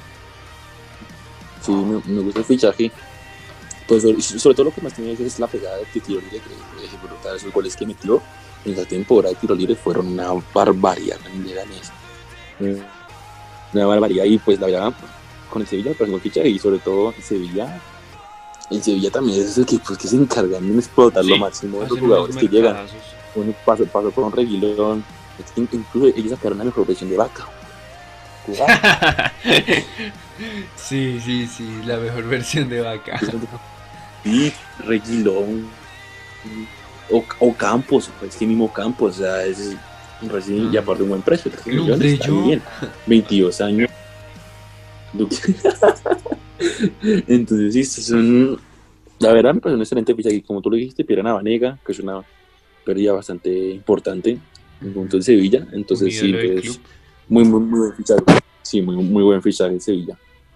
Sí, me, me gusta el fichaje, pues sobre, sobre todo lo que más tenía que es la pegada de tiro libre, que es brutal, esos goles que metió en la temporada de tiro libre fueron una barbaridad en el Leganés. Una barbaridad, y pues la verdad con el Sevilla pues un fichaje, y sobre todo en Sevilla en Sevilla también es el que, pues, que se encargan de explotar sí, lo máximo de los jugadores que llegan. Bueno, pasó, pasó con Reguilón, incluso ellos sacaron la mejor versión de Vaca. sí, sí, sí, la mejor versión de Vaca. Sí, Reguilón o, o Campos, es que mismo Campos, o sea, es recién, y aparte un buen precio, trece millones, está bien, veintidós años. Entonces sí, son, la verdad me parece un excelente fichaje, como tú lo dijiste, pierden a Vanega, que es una pérdida bastante importante en punto de Sevilla, entonces sí, pues, muy, muy, muy buen fichaje, sí, muy, muy buen fichaje en Sevilla.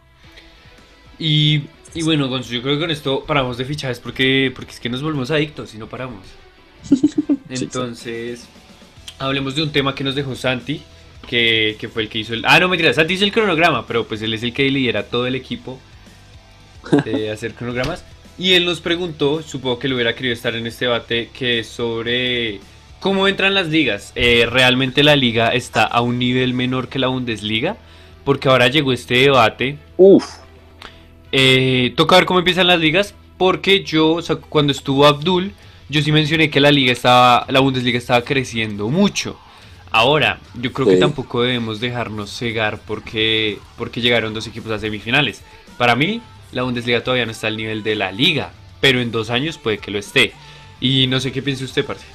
Y, y bueno, Gonzo, yo creo que con esto paramos de fichajes porque, porque es que nos volvemos adictos y no paramos. Entonces... hablemos de un tema que nos dejó Santi, que, que fue el que hizo el... Ah, no, mentira, Santi hizo el cronograma, pero pues él es el que lidera todo el equipo de hacer cronogramas. Y él nos preguntó, supongo que le hubiera querido estar en este debate, que es sobre cómo entran las ligas. Eh, ¿Realmente la liga está a un nivel menor que la Bundesliga? Porque ahora llegó este debate. Uf. Eh, toca ver cómo empiezan las ligas, porque yo, o sea, cuando estuvo Abdul... yo sí mencioné que la liga estaba, la Bundesliga estaba creciendo mucho. Ahora, yo creo sí. que tampoco debemos dejarnos cegar porque, porque llegaron dos equipos a semifinales. Para mí, la Bundesliga todavía no está al nivel de la liga, pero en dos años puede que lo esté. Y no sé qué piensa usted, parce.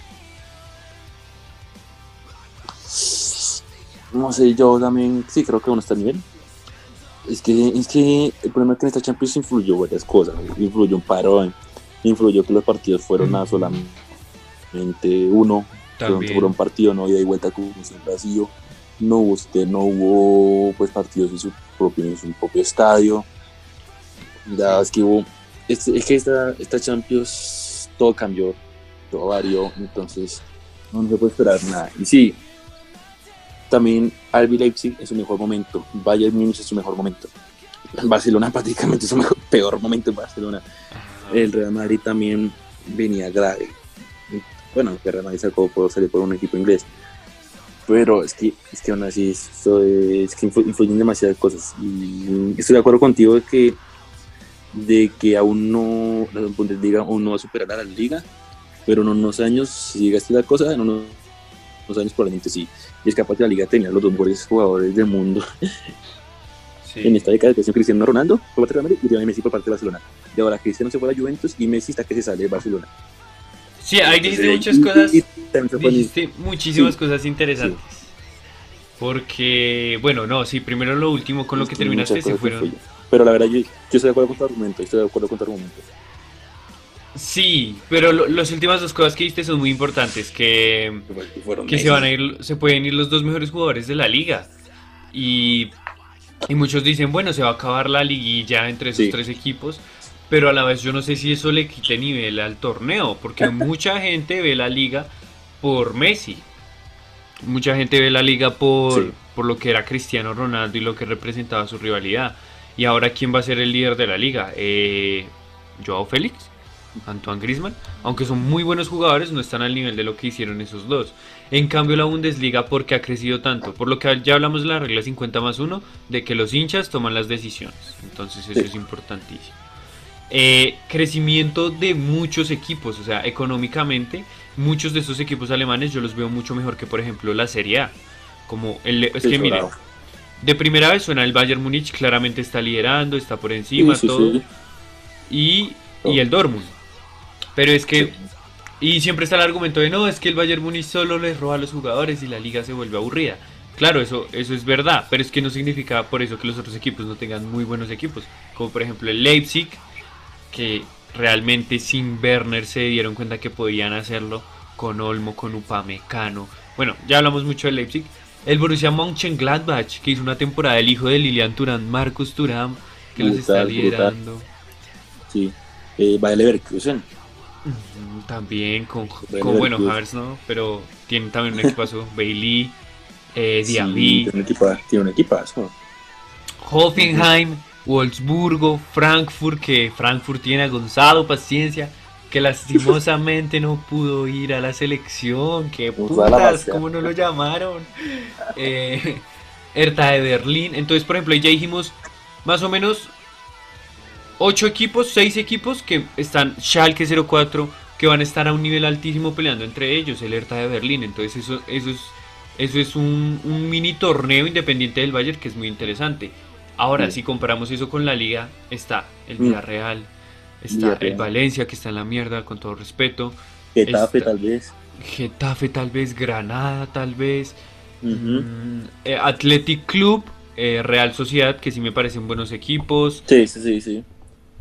No sé, yo también sí creo que uno está al nivel. Es que, es que el problema es que en esta Champions influyó varias cosas. Influyó un parón. Influyó que los partidos fueron a solamente uno, fueron un partido, no ida y vuelta como siempre ha sido, no hubo, no hubo pues partidos en su propio, en su propio estadio, ya es que hubo, es, es que esta, esta Champions todo cambió, todo varió, entonces no se puede esperar nada, y sí, también R B Leipzig en su mejor momento, Bayern Múnich en su mejor momento, Barcelona prácticamente en su mejor, peor momento en Barcelona. El Real Madrid también venía grave. Bueno, el Real Madrid sacó por salir por un equipo inglés, pero es que, es que aún así esto es, es que influyen demasiadas cosas. Y estoy de acuerdo contigo de que, de que aún no, la Bundesliga aún no va a superar a la Liga, pero en unos años, si llega a estar la cosa, en unos, unos años probablemente sí. Y es capaz que la Liga tenía los dos mejores jugadores del mundo. Sí. En esta década de Cristiano Ronaldo por parte de Real Madrid y Messi por parte de Barcelona. Y ahora Cristiano se fue a la Juventus y Messi está que se sale de Barcelona. Sí, ahí dijiste muchas cosas, y, y dijiste muchísimas sí. cosas interesantes. Sí. Porque, bueno, no, sí, primero lo último con lo que terminaste se fueron... Pero la verdad, yo, yo estoy de acuerdo con tu argumento, estoy de acuerdo con tu argumento. Sí, pero lo, las últimas dos cosas que dijiste son muy importantes, que, que se van a ir, se pueden ir los dos mejores jugadores de la liga. Y, y muchos dicen, bueno, se va a acabar la liguilla entre esos sí. tres equipos. Pero a la vez yo no sé si eso le quite nivel al torneo, porque mucha gente ve la liga por Messi. Mucha gente ve la liga por, sí. por lo que era Cristiano Ronaldo y lo que representaba su rivalidad. Y ahora, ¿quién va a ser el líder de la liga? Eh, Joao Félix, Antoine Griezmann. Aunque son muy buenos jugadores, no están al nivel de lo que hicieron esos dos. En cambio, la Bundesliga, ¿por qué ha crecido tanto? Por lo que ya hablamos de la regla cincuenta más uno, de que los hinchas toman las decisiones. Entonces eso sí. es importantísimo. Eh, crecimiento de muchos equipos, o sea, económicamente muchos de estos equipos alemanes yo los veo mucho mejor que por ejemplo la Serie A. Como el, es que miren, de primera vez suena el Bayern Múnich, claramente está liderando, está por encima, sí, sí, todo sí. Y, oh. y el Dortmund, pero es que sí. y siempre está el argumento de no, es que el Bayern Múnich solo les roba a los jugadores y la liga se vuelve aburrida. Claro, eso, eso es verdad, pero es que no significa por eso que los otros equipos no tengan muy buenos equipos, como por ejemplo el Leipzig, que realmente sin Werner se dieron cuenta que podían hacerlo con Olmo, con Upamecano. Bueno, ya hablamos mucho del Leipzig. El Borussia Mönchengladbach, que hizo una temporada del hijo de Lilian Thuram, Marcus Thuram, que brutal, los está liderando. Brutal. Sí, eh, Bayer Leverkusen. También con, con bueno, Havertz no, pero tienen también un equipazo. Bailey, eh, Diaby. Sí, tiene un equipazo. Tiene un equipazo. Hoffenheim. Wolfsburgo, Frankfurt, que Frankfurt tiene a Gonzalo Paciencia, que lastimosamente no pudo ir a la selección, que putas, ¿cómo no lo llamaron? Eh, Hertha de Berlín. Entonces, por ejemplo, ahí ya dijimos más o menos ocho equipos, seis equipos que están, Schalke cero cuatro, que van a estar a un nivel altísimo peleando entre ellos, el Hertha de Berlín. Entonces eso, eso es, eso es un, un mini torneo independiente del Bayern que es muy interesante. Ahora, sí. si comparamos eso con la liga, está el Villarreal, está Villarreal. el Valencia, que está en la mierda, con todo respeto. Getafe, tal vez. Getafe, tal vez. Granada, tal vez. Uh-huh. mm, eh, Athletic Club, eh, Real Sociedad, que sí me parecen buenos equipos. Sí, sí, sí. sí.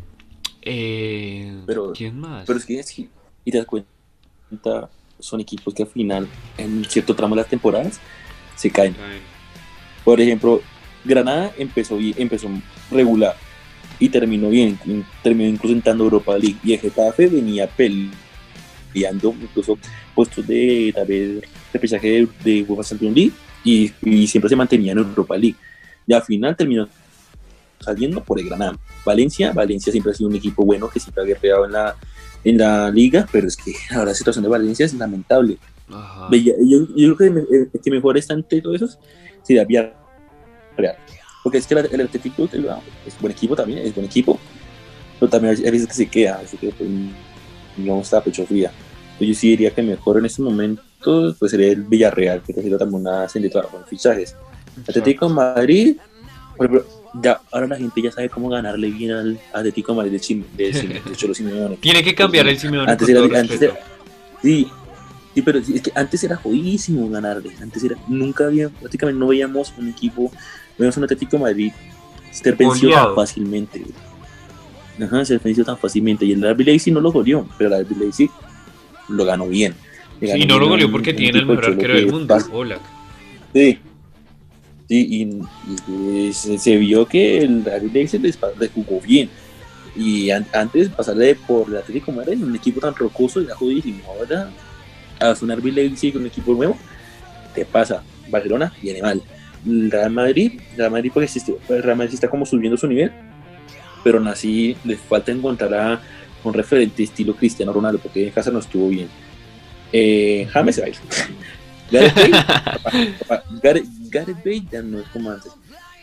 Eh, pero, ¿Quién más? Pero es que, es que, y te das cuenta, son equipos que al final, en cierto tramo de las temporadas, se caen. Ay. Por ejemplo, Granada empezó bien, empezó regular y terminó bien, terminó incluso entrando a Europa League, y el Getafe venía peleando incluso puestos de tal vez repechaje de, de UEFA Champions League y, y siempre se mantenía en Europa League, y al final terminó saliendo por el Granada. Valencia, Valencia siempre ha sido un equipo bueno que siempre ha guerreado en la, en la liga, pero es que ahora la situación de Valencia es lamentable. Ajá. Yo, yo, yo creo que me, el que mejor está entre todos esos sería Villarreal. Real. Porque es que el Athletic Club es buen equipo también, es buen equipo, pero también hay veces que se queda, así que pues, digamos está pecho fría. Yo sí diría que mejor en este momento pues sería el Villarreal, que ha sido también una sendita con fichajes. Atlético de Madrid, por ejemplo, ya, ahora la gente ya sabe cómo ganarle bien al Atlético de Madrid de, Chim, de, de, de Cholo Simeone. Tiene que cambiar el Simeone. Antes era, antes era, sí, sí, pero es que antes era jodidísimo ganarle. Antes era, nunca había, prácticamente no veíamos un equipo. Vemos un Atlético de Madrid se venció tan fácilmente. Ajá, se venció tan fácilmente. Y el R B Leipzig no lo goleó, pero el R B Leipzig lo ganó bien. Le ganó sí, no lo goleó porque tiene el mejor arquero del mundo, Oblak. Sí, sí, y, y se, se vio que el R B Leipzig le jugó bien. Y an, antes pasarle por el Atlético de Madrid, un equipo tan rocoso, era jodidísimo. Ahora, a un R B Leipzig, un equipo nuevo, te pasa. Barcelona viene mal. El Real Madrid, Real Madrid, porque existe, el Real Madrid está como subiendo su nivel, pero aún así les falta encontrar a un referente estilo Cristiano Ronaldo, porque en casa no estuvo bien. Eh, James se va a ir. Gareth Bale, papá, papá, Gareth, Gareth Bale ya no es como antes.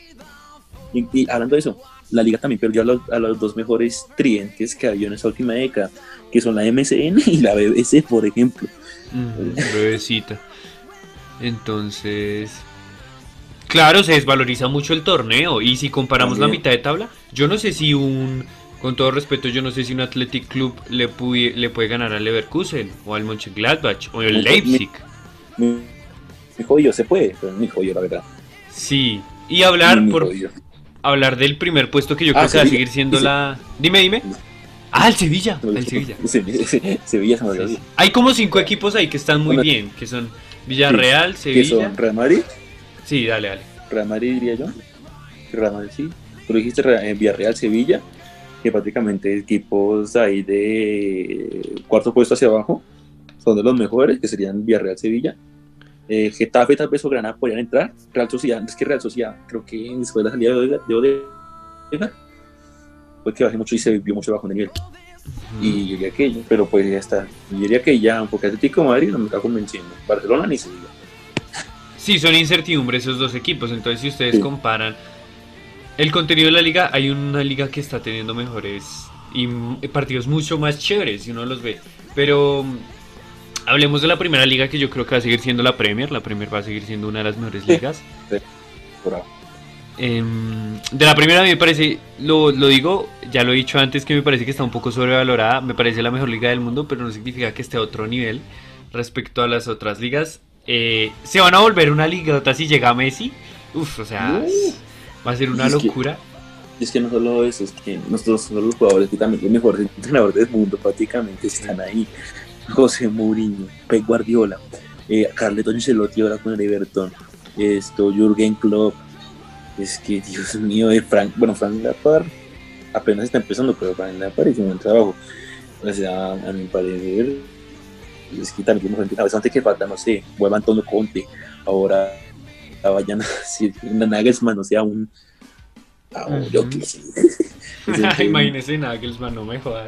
Y, y hablando de eso, la liga también perdió a los, a los dos mejores tridentes que había en esa última década, que son la M S N y la B B C, por ejemplo. Mm, bebecita. Entonces, claro, se desvaloriza mucho el torneo. Y si comparamos también la mitad de tabla, yo no sé si un, con todo respeto, yo no sé si un Athletic Club le, pude, le puede ganar al Leverkusen o al Mönchengladbach o al Leipzig. Mi, mi, mi jodido se puede, pero mi jodido, la verdad. Sí, y hablar mi, mi por jodido. hablar del primer puesto que yo ah, creo que va a Sevilla, seguir siendo sí. la... Dime, dime. Ah, el Sevilla, el Sevilla. Sevilla, Sevilla se me olvidó. Sí, sí. Hay como cinco equipos ahí que están muy bueno, bien, que son Villarreal, sí, Sevilla. ¿Que son Real Madrid? Sí, dale, dale. Real Madrid diría yo. Real Madrid, sí. Tú dijiste eh, Villarreal, Sevilla, que prácticamente equipos ahí de cuarto puesto hacia abajo son de los mejores, que serían Villarreal, Sevilla. Eh, Getafe, tal vez o Granada podrían entrar. Real Sociedad, es que Real Sociedad, creo que después de la salida de Odegaard, fue que bajé mucho y se vio mucho bajo de nivel. Uh-huh. Y llegué a aquello, pero pues ya está. Yo diría que ya, porque Atlético de Madrid no me está convenciendo. Barcelona ni Sevilla. Sí, son incertidumbres esos dos equipos. Entonces, si ustedes sí. comparan el contenido de la liga, hay una liga que está teniendo mejores y partidos mucho más chéveres si uno los ve. Pero hablemos de la primera liga, que yo creo que va a seguir siendo la Premier. La Premier va a seguir siendo una de las mejores ligas. Sí. Bravo. Eh, de la primera me parece, lo, lo digo, ya lo he dicho antes, que me parece que está un poco sobrevalorada. Me parece la mejor liga del mundo, pero no significa que esté a otro nivel respecto a las otras ligas. Eh, se van a volver una ligota si llega Messi. Uf, o sea, uh, va a ser una locura. Que, es que no solo eso, es que nosotros somos los jugadores que también los mejores entrenadores del mundo prácticamente están ahí. José Mourinho, Pep Guardiola, eh, Carleto Ancelotti ahora con el Everton, esto, Jürgen Klopp. Es que, Dios mío, de Frank, bueno, Frank Lampard apenas está empezando, pero Frank Lampard hizo un buen trabajo. O sea, a mi parecer, es que también tenemos gente, a veces antes que falta, no sé, vuelva Antonio Conte, ahora vayan a decir, Nagelsmann, o sea, un, a un, uh-huh. yo qué sé. Imagínese Nagelsmann, no me jodas.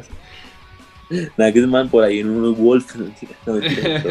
Nagelsmann por ahí en unos Wolves, no, no,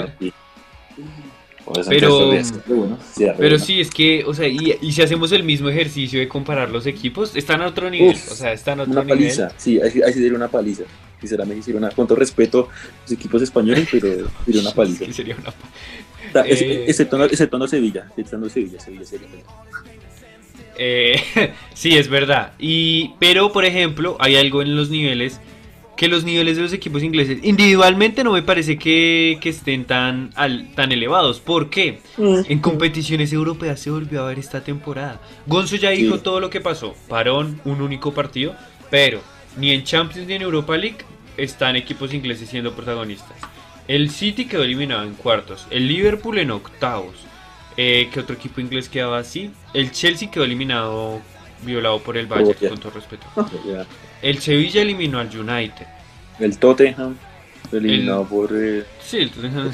pero bueno, sí, pero bueno. sí, es que, o sea, y, y si hacemos el mismo ejercicio de comparar los equipos, están a otro nivel. Uf, o sea, están a otro una nivel. Paliza, sí, ahí, ahí sería una paliza. Sinceramente, sería una, con todo respeto a los equipos españoles, pero sería una paliza. Sí, sería una paliza. Eh, excepto, excepto Sevilla, excepto Sevilla, Sevilla sería. Eh, sí, es verdad. Y, pero, por ejemplo, hay algo en los niveles, que los niveles de los equipos ingleses individualmente no me parece que, que estén tan, al, tan elevados. ¿Por qué? Mm. En competiciones europeas se volvió a ver esta temporada. Gonzo ya dijo sí. todo lo que pasó. Parón, un único partido, pero ni en Champions ni en Europa League están equipos ingleses siendo protagonistas. El City quedó eliminado en cuartos, el Liverpool en octavos. Eh, ¿Qué otro equipo inglés quedaba así? El Chelsea quedó eliminado, violado por el Bayern, oh, yeah. con todo respeto. Oh, yeah. El Sevilla eliminó al United. El Tottenham eliminado el... por... Eh... Sí, el Tottenham.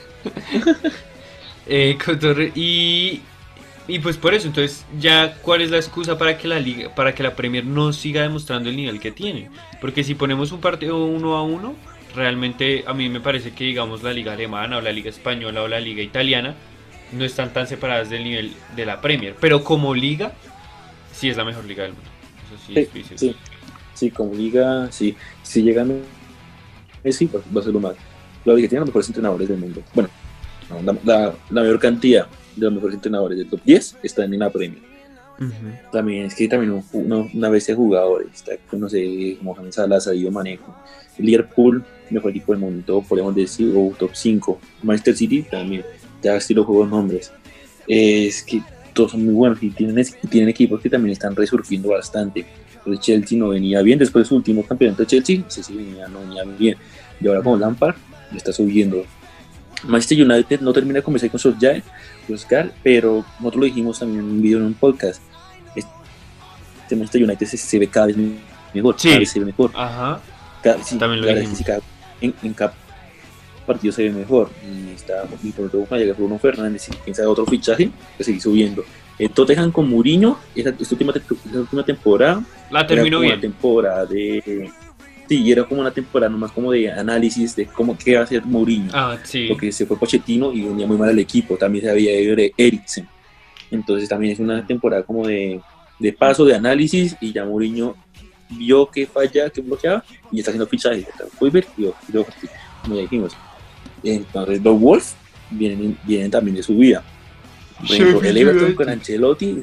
eh, y, y pues por eso, entonces, ya ¿cuál es la excusa para que la liga, para que la Premier no siga demostrando el nivel que tiene? Porque si ponemos un partido uno a uno, realmente a mí me parece que, digamos, la liga alemana o la liga española o la liga italiana no están tan separadas del nivel de la Premier. Pero como liga, sí es la mejor liga del mundo. Eso sí, sí, es difícil. Sí. Sí, como liga, sí. Si llegan Messi, pues va a ser lo más. La liga tiene los mejores entrenadores del mundo. Bueno, no, la, la, la mayor cantidad de los mejores entrenadores del top diez están en la Premier. Uh-huh. También es que también uno, una vez de jugadores, está, no sé, Mohamed Salah, Sadio Mané, Liverpool, mejor equipo del mundo, podemos decir, o top cinco. Manchester City también, ya estilo juegos nombres. Eh, es que todos son muy buenos y tienen, tienen equipos que también están resurgiendo bastante. El Chelsea no venía bien después de su último campeonato de Chelsea, sí, sí venía, no venía bien, y ahora con Lampard está subiendo. Manchester United no termina de conversar con Solskjaer, Oscar, pero nosotros lo dijimos también en un video en un podcast. Este Manchester United se, se ve cada vez mejor, sí. cada vez se ve mejor. Ajá. Cada, sí, también lo dijimos. Cada, en, en, partido se ve mejor. Y está y pronto llega Bruno Fernández y piensa otro fichaje que seguir subiendo. El Tottenham con Mourinho, esa, esta, última, esta última temporada la terminó bien. Una temporada de sí, era como una temporada nomás como de análisis de cómo qué va a hacer Mourinho. Ah, sí. Porque se fue Pochettino y venía muy mal el equipo. También se había ido Eriksen. Entonces también es una temporada como de, de paso, de análisis, y ya Mourinho vio que falla, que bloqueaba, y está haciendo fichajes. Kuipers y yo, como ya dijimos. Entonces los Wolves vienen, vienen también de su vida. Por ejemplo, el Everton con Ancelotti,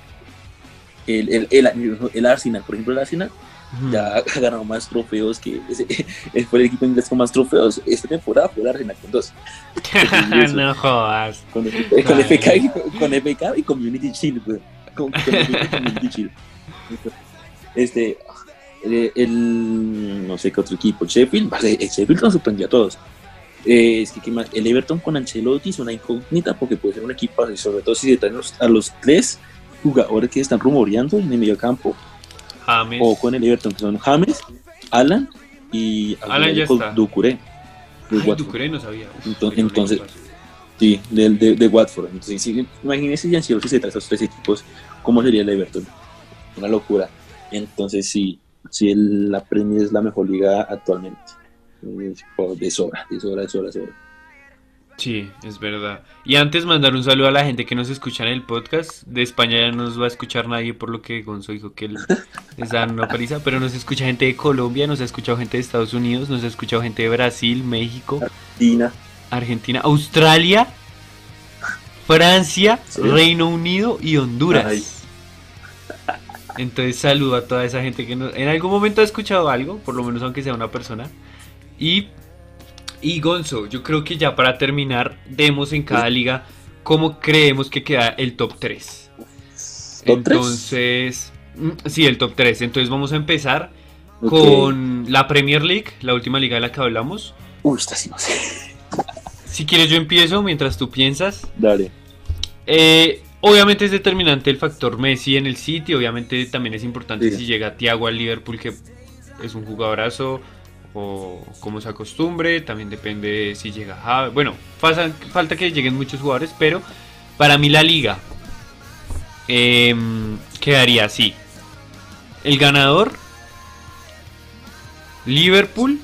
el, el, el, el Arsenal, por ejemplo, el Arsenal uh-huh. ya ha ganado más trofeos que ese, fue el equipo inglés con más trofeos esta temporada, fue el Arsenal con dos. No jodas. Con, con, F K y, con F K y Community Shield, pues. Con, con, con Community Shield. Este, el, el, no sé qué otro equipo, Sheffield, vale, el Sheffield nos sorprendió a todos. Eh, es que el Everton con Ancelotti es una incógnita porque puede ser un equipo, y sobre todo si se traen a los tres jugadores que están rumoreando en el medio campo. James. O con el Everton, que son James, Alan y Alan ya está. Doucouré. Ay, Doucouré no sabía. Uf, entonces, entonces sí, de, de, de Watford. Entonces, sí, imagínense si Ancelotti se trae a esos tres equipos, ¿cómo sería el Everton? Una locura. Entonces, sí, sí el, la Premier es la mejor liga actualmente. De sobra, de sobra, de sobra, de sobra. Sí, es verdad. Y antes mandar un saludo a la gente que nos escucha en el podcast. De España ya no nos va a escuchar nadie, por lo que Gonzo dijo que él les da una paliza, pero nos escucha gente de Colombia, nos ha escuchado gente de Estados Unidos, nos ha escuchado gente de Brasil, México, Argentina, Argentina, Australia, Francia, sí. Reino Unido y Honduras. Ay. Entonces saludo a toda esa gente que nos, en algún momento ha escuchado algo, por lo menos aunque sea una persona. Y, y Gonzo, yo creo que ya para terminar, demos en cada liga cómo creemos que queda el top tres. ¿Top Entonces, tres? Sí, el top tres. Entonces vamos a empezar okay. con la Premier League, la última liga de la que hablamos. Uy, esta sí no sé. Si quieres yo empiezo mientras tú piensas. Dale. Eh, obviamente es determinante el factor Messi en el City, obviamente también es importante sí. si llega Thiago al Liverpool, que es un jugadorazo, o como se acostumbre, también depende de si llega Javi. Bueno, falta, falta que lleguen muchos jugadores, pero para mí la liga eh, quedaría así: el ganador, Liverpool,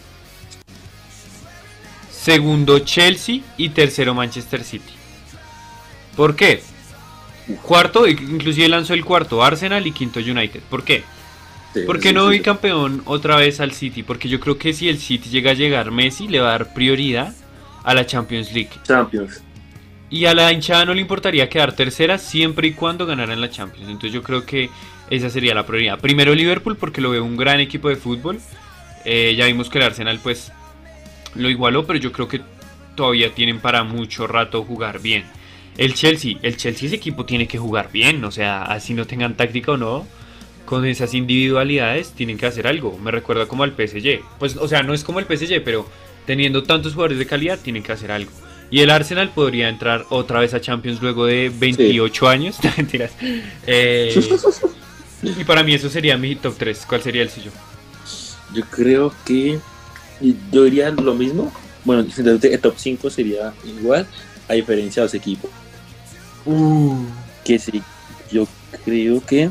segundo Chelsea y tercero Manchester City. ¿Por qué? Cuarto, inclusive lanzó el cuarto Arsenal y quinto United. ¿Por qué? ¿Por qué no vi campeón otra vez al City? Porque yo creo que si el City llega a llegar Messi, le va a dar prioridad a la Champions League. Champions. Y a la hinchada no le importaría quedar tercera siempre y cuando ganaran la Champions. Entonces yo creo que esa sería la prioridad. Primero Liverpool, porque lo veo un gran equipo de fútbol. Eh, ya vimos que el Arsenal pues lo igualó, pero yo creo que todavía tienen para mucho rato jugar bien. El Chelsea, el Chelsea ese equipo tiene que jugar bien, o sea, así no tengan táctica o no. Con esas individualidades tienen que hacer algo. Me recuerda como al P S G. Pues, o sea, no es como el P S G, pero teniendo tantos jugadores de calidad, tienen que hacer algo. Y el Arsenal podría entrar otra vez a Champions luego de veintiocho sí. años. No, mentiras. Eh, y para mí eso sería mi top tres. ¿Cuál sería el suyo? Yo creo que yo diría lo mismo. Bueno, el top cinco sería igual, a diferencia de los equipos. Uh. Que sí, yo creo que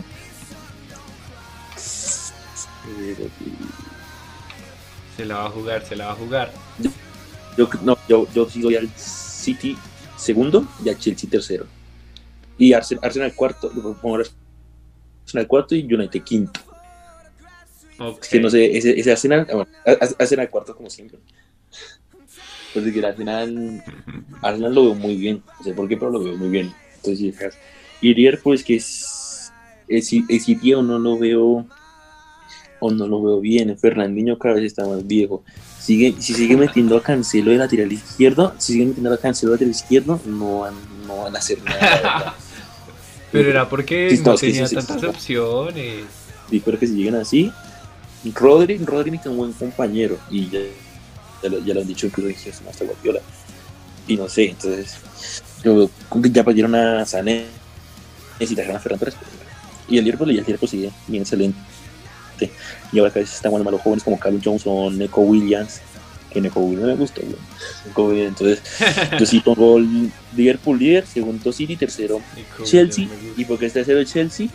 se la va a jugar, se la va a jugar. Yo, yo, no, yo, yo sí doy al City segundo y al Chelsea tercero. Y Arsenal, Arsenal cuarto, Arsenal cuarto y United quinto. Okay. Es que no sé, ese, ese Arsenal, bueno, Arsenal cuarto como siempre. Pues que el Arsenal, Arsenal lo veo muy bien, no sé por qué, pero lo veo muy bien. Entonces, y Liverpool es que es, es, el City o no lo veo. O no lo veo bien. Fernandinho cada vez está más viejo. Sigue, si sigue metiendo a Cancelo de lateral izquierdo, si sigue metiendo a Cancelo de lateral izquierdo, no van, no van a hacer nada. Pero era porque sí, no, no tenía sí, sí, tantas sí, opciones. Sí, pero que si llegan así, Rodri, Rodri es un buen compañero y ya, ya, lo, ya lo han dicho incluso en Jesús hasta Guardiola. Y no sé, entonces yo, ya perdieron a Sané y trajeron a Ferran Torres. Y el Liverpool y el Liverpool sigue bien excelente. Y ahora cada vez están jugando malos jóvenes como Callum Johnson, Neco Williams, que en el Kobe no me gustó, güey. Kobe, entonces, yo sí pongo el Liverpool líder, segundo City, tercero Chelsea. ¿Y por qué es tercero Chelsea?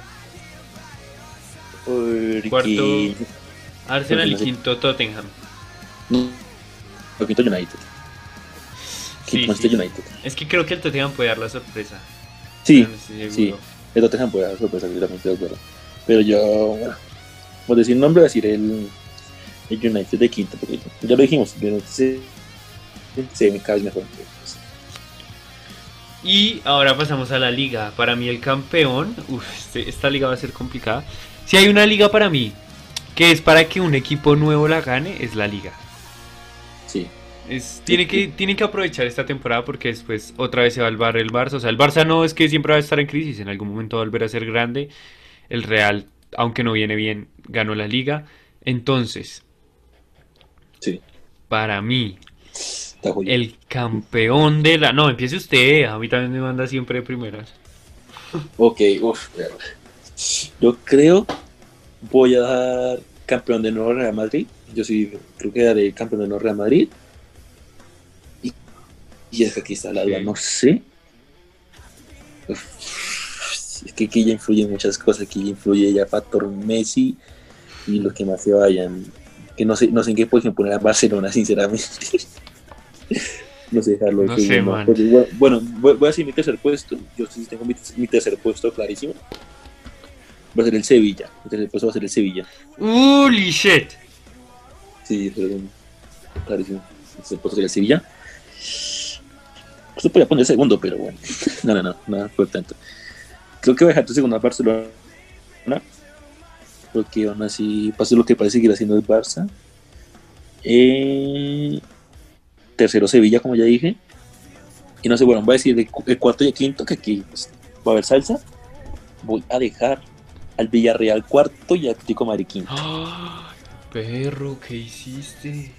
Porque... Cuarto Arsenal y no sé. quinto Tottenham. No, quinto United. Sí, Quinto sí. United. Es que creo que el Tottenham puede dar la sorpresa. Sí, No estoy sí. seguro. El Tottenham puede dar sorpresa, seguramente de acuerdo. Pero yo, bueno, por decir un nombre, voy a decir el, el United de quinto, porque ya lo dijimos, United se, se ve cada vez mejor. Entonces, Y ahora pasamos a la liga. Para mí el campeón, uf, este- esta liga va a ser complicada. Si hay una liga para mí que es para que un equipo nuevo la gane, es la liga. sí. Es, tiene, que, tiene que aprovechar esta temporada porque después otra vez se va al bar el Barça. O sea, el Barça no es que siempre va a estar en crisis, en algún momento va a volver a ser grande. El Real, aunque no viene bien, ganó la liga. Entonces, Sí, para mí, está jodido. el campeón de la... No, empiece usted, a mí también me manda siempre de primeras. Ok, uff. Yo creo voy a dar campeón de nuevo Real Madrid. Yo sí creo que daré campeón de nuevo Real Madrid. Y, y es que aquí está la duda, Ok. no sé. Uf, es que aquí ya influyen muchas cosas. Aquí ya influye ya factor Messi y los que más se vayan. Que no sé, no sé en qué posición poner a Barcelona, sinceramente. No sé dejarlo. No de sé, segundo. man. Porque, bueno, bueno, voy, voy a decir mi tercer puesto. Yo sí tengo mi, mi tercer puesto clarísimo. Va a ser el Sevilla. Mi tercer puesto va a ser el Sevilla. ¡Holy shit! Sí, pero bueno, clarísimo. El tercer puesto sería el Sevilla. Esto podría poner segundo, pero bueno. No, no, no, nada por tanto. Creo que voy a dejar tu segundo a Barcelona. Porque aún así, pase lo que parece seguir haciendo el Barça. Eh, tercero Sevilla, como ya dije. Y no sé, bueno, voy a decir el, cu- el cuarto y el quinto, que aquí pues, va a haber salsa. Voy a dejar al Villarreal cuarto y al Atlético de Madrid quinto. ¡Ay, perro! ¿Qué hiciste?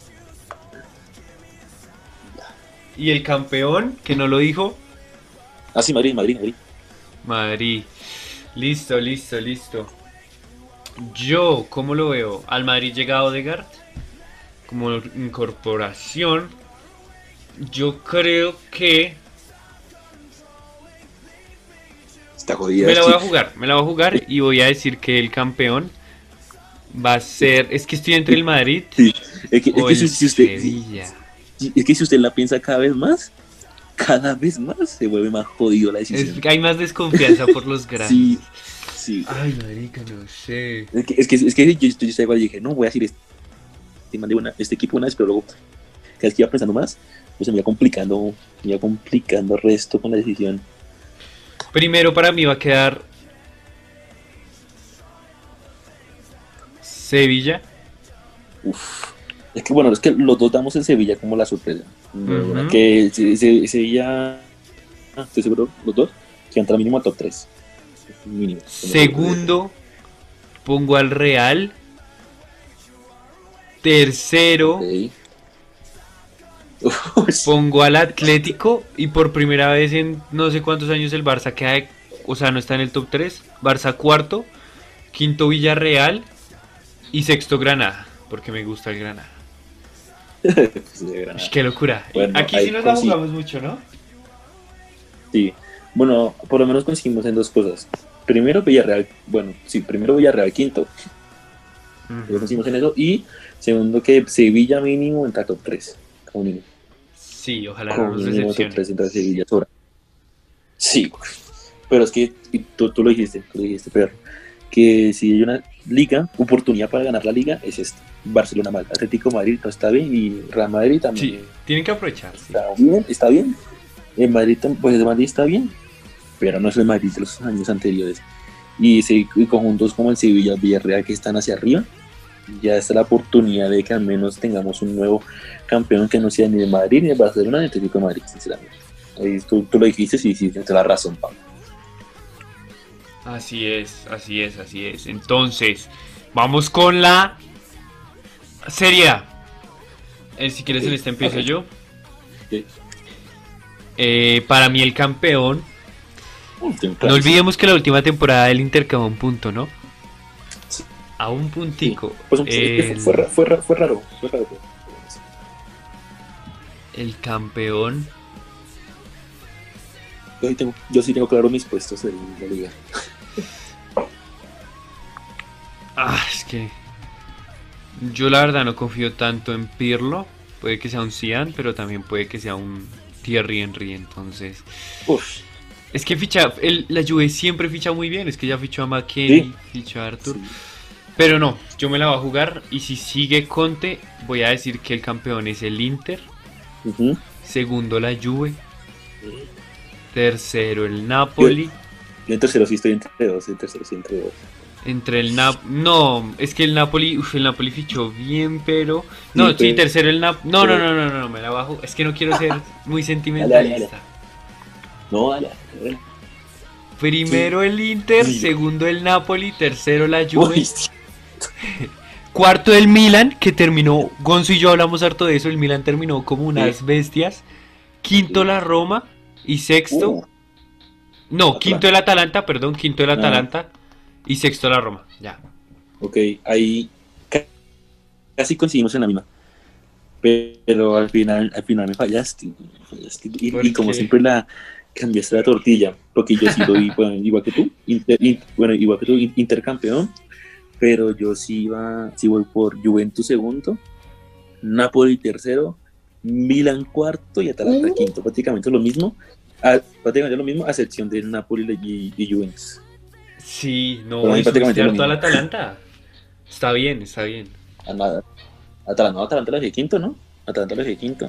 ¿Y el campeón, que no lo dijo? Ah, sí, Madrid, Madrid, Madrid. Madrid. Listo, listo, listo. Yo, ¿cómo lo veo? Al Madrid llega Odegaard como incorporación. Yo creo que Está jodida. me la es voy a que- jugar, me la voy a jugar y voy a decir que el campeón va a ser. Es que estoy entre el Madrid Sí, es que, es o que el si, si usted, si- Sevilla. si- es que si usted la piensa cada vez más, cada vez más se vuelve más jodido la decisión. Es que hay más desconfianza por los grandes. Sí, sí. Ay, marica, no sé. Es que, es que, es que yo, yo, yo estaba igual y dije, no, voy a decir este, este man de una- este equipo una vez, pero luego, cada vez que iba pensando más, pues se me iba complicando, me iba complicando el resto con la decisión. Primero para mí va a quedar Sevilla. Uf. Es que bueno, es que los dos damos en Sevilla como la sorpresa. Ujú. Que Se- Se- Sevilla, ah, estoy seguro, los dos, que entran mínimo a top tres. Mínimo. Segundo, pongo al Real. Tercero, Ok. pongo al Atlético. Y por primera vez en no sé cuántos años el Barça queda, de- o sea, no está en el top tres. Barça cuarto, quinto Villarreal y sexto Granada, porque me gusta el Granada. Sí, de Granada. Ush, qué locura. Bueno, Aquí ahí sí nos la consigo. jugamos mucho, ¿no? Sí. Bueno, por lo menos conseguimos en dos cosas. Primero Villarreal, bueno, sí, primero Villarreal quinto, lo conseguimos en eso. Y segundo que Sevilla mínimo entra top tres. Como mínimo. Sí, ojalá no Como nos mínimo top decepcione. tres entra Sevilla sobra. Sí, pero es que y tú, tú lo dijiste, tú lo dijiste, perro. Que si hay una liga, oportunidad para ganar la liga, es esta. Barcelona mal, Atlético de Madrid no está bien y Real Madrid también. Sí, tienen que aprovechar. sí. Está bien, está bien. El Madrid, tam- pues el Madrid está bien, pero no es el Madrid de los años anteriores. Y, sí, y conjuntos como el Sevilla, el Villarreal que están hacia arriba, ya está la oportunidad de que al menos tengamos un nuevo campeón que no sea ni de Madrid ni de Barcelona ni de Atlético de Madrid, sinceramente. Ahí tú, tú lo dijiste y sí, tienes la razón, Pablo. Así es, así es, así es. Entonces, vamos con la Serie A. Eh, si quieres, Ok, en este empiezo ok. yo. Ok. Eh, para mí el campeón. Último, No claro. olvidemos que la última temporada del Inter quedó a un punto, ¿no? Sí. A un puntico. Pues, es que El- fue, fue, ra- fue raro, fue raro. El campeón. Yo, sí tengo, yo sí tengo claro mis puestos en la liga. Ah, es que yo la verdad no confío tanto en Pirlo. Puede que sea un Zidane, pero también puede que sea un Thierry Henry. Entonces, Uf, es que ficha, el, la Juve siempre ficha muy bien. Es que ya fichó a McKennie, sí. fichó a Arthur. Sí. Pero no, yo me la voy a jugar. Y si sigue Conte, voy a decir que el campeón es el Inter. Uh-huh. Segundo la Juve. Tercero el Napoli. Yo, yo en tercero sí estoy entre dos, en tercero sí entre dos. Entre el Nap... No, es que el Napoli... Uf, el Napoli fichó bien, pero... No, Sí, sí, pero- tercero el Nap... No, no, pero- no, no, no, no, me la bajo. Es que no quiero ser muy Dale, sentimentalista. No, dale, dale. Primero el Inter, Sí. segundo el Napoli, tercero la Juve, Uy, sí. cuarto el Milan, que terminó... Gonzo y yo hablamos harto de eso, el Milan terminó como unas Sí. bestias. Quinto la Roma y sexto... Uh, No, Atalanta. quinto el Atalanta, perdón, quinto el Ah. Atalanta y sexto la Roma. Ya. ok, ahí ca- casi coincidimos en la misma. Pero al final, al final me fallaste. me fallaste. Y, ¿Por y como qué? siempre la cambiaste la tortilla. Porque yo sí doy, bueno, igual que tú, Inter- in- bueno, igual que tú, in- intercampeón. Pero yo sí iba, sí voy por Juventus segundo, Napoli tercero, Milan cuarto y Atalanta Uh. quinto. Prácticamente lo mismo. A, prácticamente lo mismo, a excepción de Napoli y, y Juventus. Sí, no, Pero a mí y prácticamente subiste lo harto al mismo. Atalanta. Está bien, está bien. A nada. Atalanta, no, Atalanta lo dejé quinto, ¿no? Atalanta lo dejé quinto.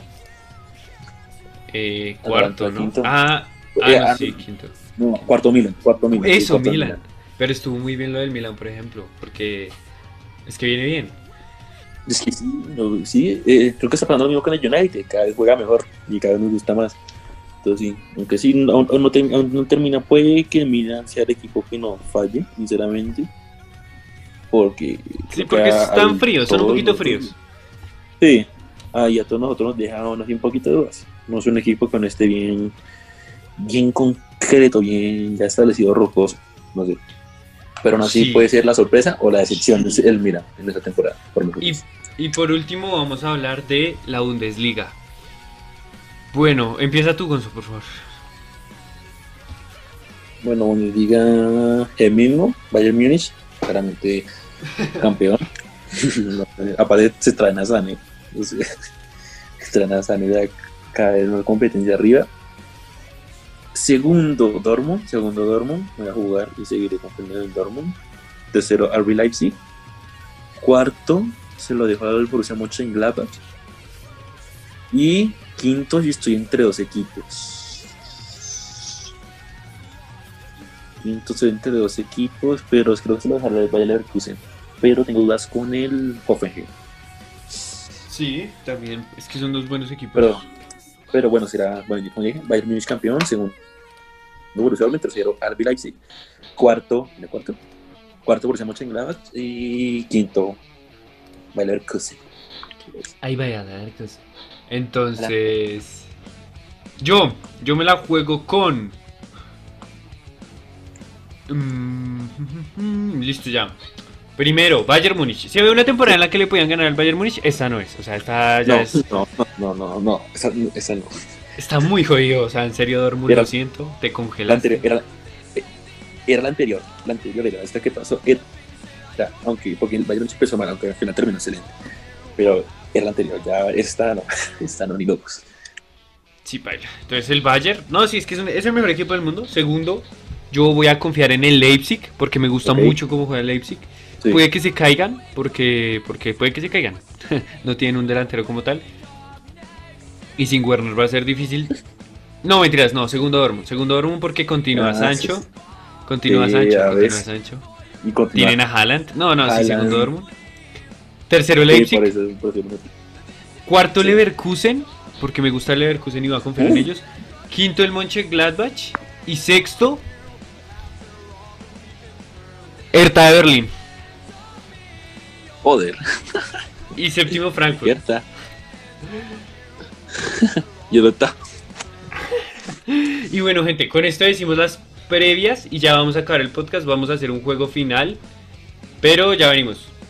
Eh, Atalanta, cuarto, ¿no? quinto. Ah, ah, Eh, no, ah, sí, quinto. No, cuarto Milan, cuarto Milan. sí, Eso, cuarto Milan. Pero estuvo muy bien lo del Milan, por ejemplo, porque es que viene bien. Es que sí, no, sí eh, creo que está pasando lo mismo con el United, cada vez juega mejor y cada vez me gusta más. Entonces sí, aunque sí, aún, aún no, te- aún no termina, puede que el Milan sea el equipo que no falle, sinceramente. Porque... Sí, creo porque que a- están al- fríos, son un todos poquito los- fríos. Sí, ah, y a todos nosotros nos deja aún así un poquito de dudas. No es un equipo que no esté bien, bien concreto, bien ya establecido, rocoso, no sé. Pero aún así Sí. puede ser la sorpresa o la decepción es el Milan en esta temporada. Por mi Y, y por último vamos a hablar de la Bundesliga. Bueno, empieza tú, Gonzo, por favor. Bueno, Bundesliga el mismo, Bayern Múnich, claramente campeón. Aparte se traen a Sané, o sea, se traen a Sané de cada vez más competencia arriba. Segundo Dortmund, segundo Dortmund, voy a jugar y seguiré comprendiendo el Dortmund. Tercero R B Leipzig. Cuarto se lo dejo al Borussia Mönchengladbach. Y quinto, y estoy entre dos equipos. Quinto estoy entre dos equipos, pero creo que se lo dejaré al Bayer Leverkusen. Pero tengo dudas con el Hoffenheim. Sí, también. Es que son dos buenos equipos. Pero, pero bueno, será bueno, como dije, Bayern Múnich campeón, segundo Borussia Dortmund, tercero R B Leipzig, cuarto, ¿de cuarto? Cuarto Borussia Mönchengladbach y quinto Bayer Leverkusen. Ahí vaya, a ver qué es. Entonces, yo, yo me la juego con. Mm, listo ya. Primero, Bayern Múnich. Si había una temporada en la que le podían ganar al Bayern Múnich, esta no es. O sea, esta ya No, es. no, no, no, no, esa, esa no. Está muy jodido. O sea, en serio, Dortmund, Era- lo siento, te La congelaste. anterior, era, era la anterior, la anterior era esta que pasó. Era, era- aunque, porque el Bayern Múnich empezó mal, aunque al final terminó excelente. Pero era la anterior, ya esta no, esta no, ni locos. Sí, paila. Entonces el Bayern, no, sí, es que es, un- es el mejor equipo del mundo. Segundo, yo voy a confiar en el Leipzig porque me gusta Ok. mucho cómo juega el Leipzig. Sí. Puede que se caigan, porque, porque puede que se caigan. No tienen un delantero como tal. Y sin Werner va a ser difícil. No, mentiras, no, segundo Dortmund. Segundo Dortmund porque continúa Ah, Sancho. sí, sí. Continúa Sí, Sancho, ya continúa ves. Sancho. Y continúa. Tienen a Haaland. No, no, sí, Haaland. segundo Dortmund. Tercero Sí, Leipzig. por eso, por eso. Cuarto Sí. Leverkusen, porque me gusta el Leverkusen y va a confiar en Uh. ellos. Quinto el Mönchengladbach. Y sexto, Hertha de Berlín. Joder, Y séptimo Frankfurt. cierta. Yo no está. Y bueno, gente, con esto decimos las previas y ya vamos a acabar el podcast. Vamos a hacer un juego final, pero ya venimos.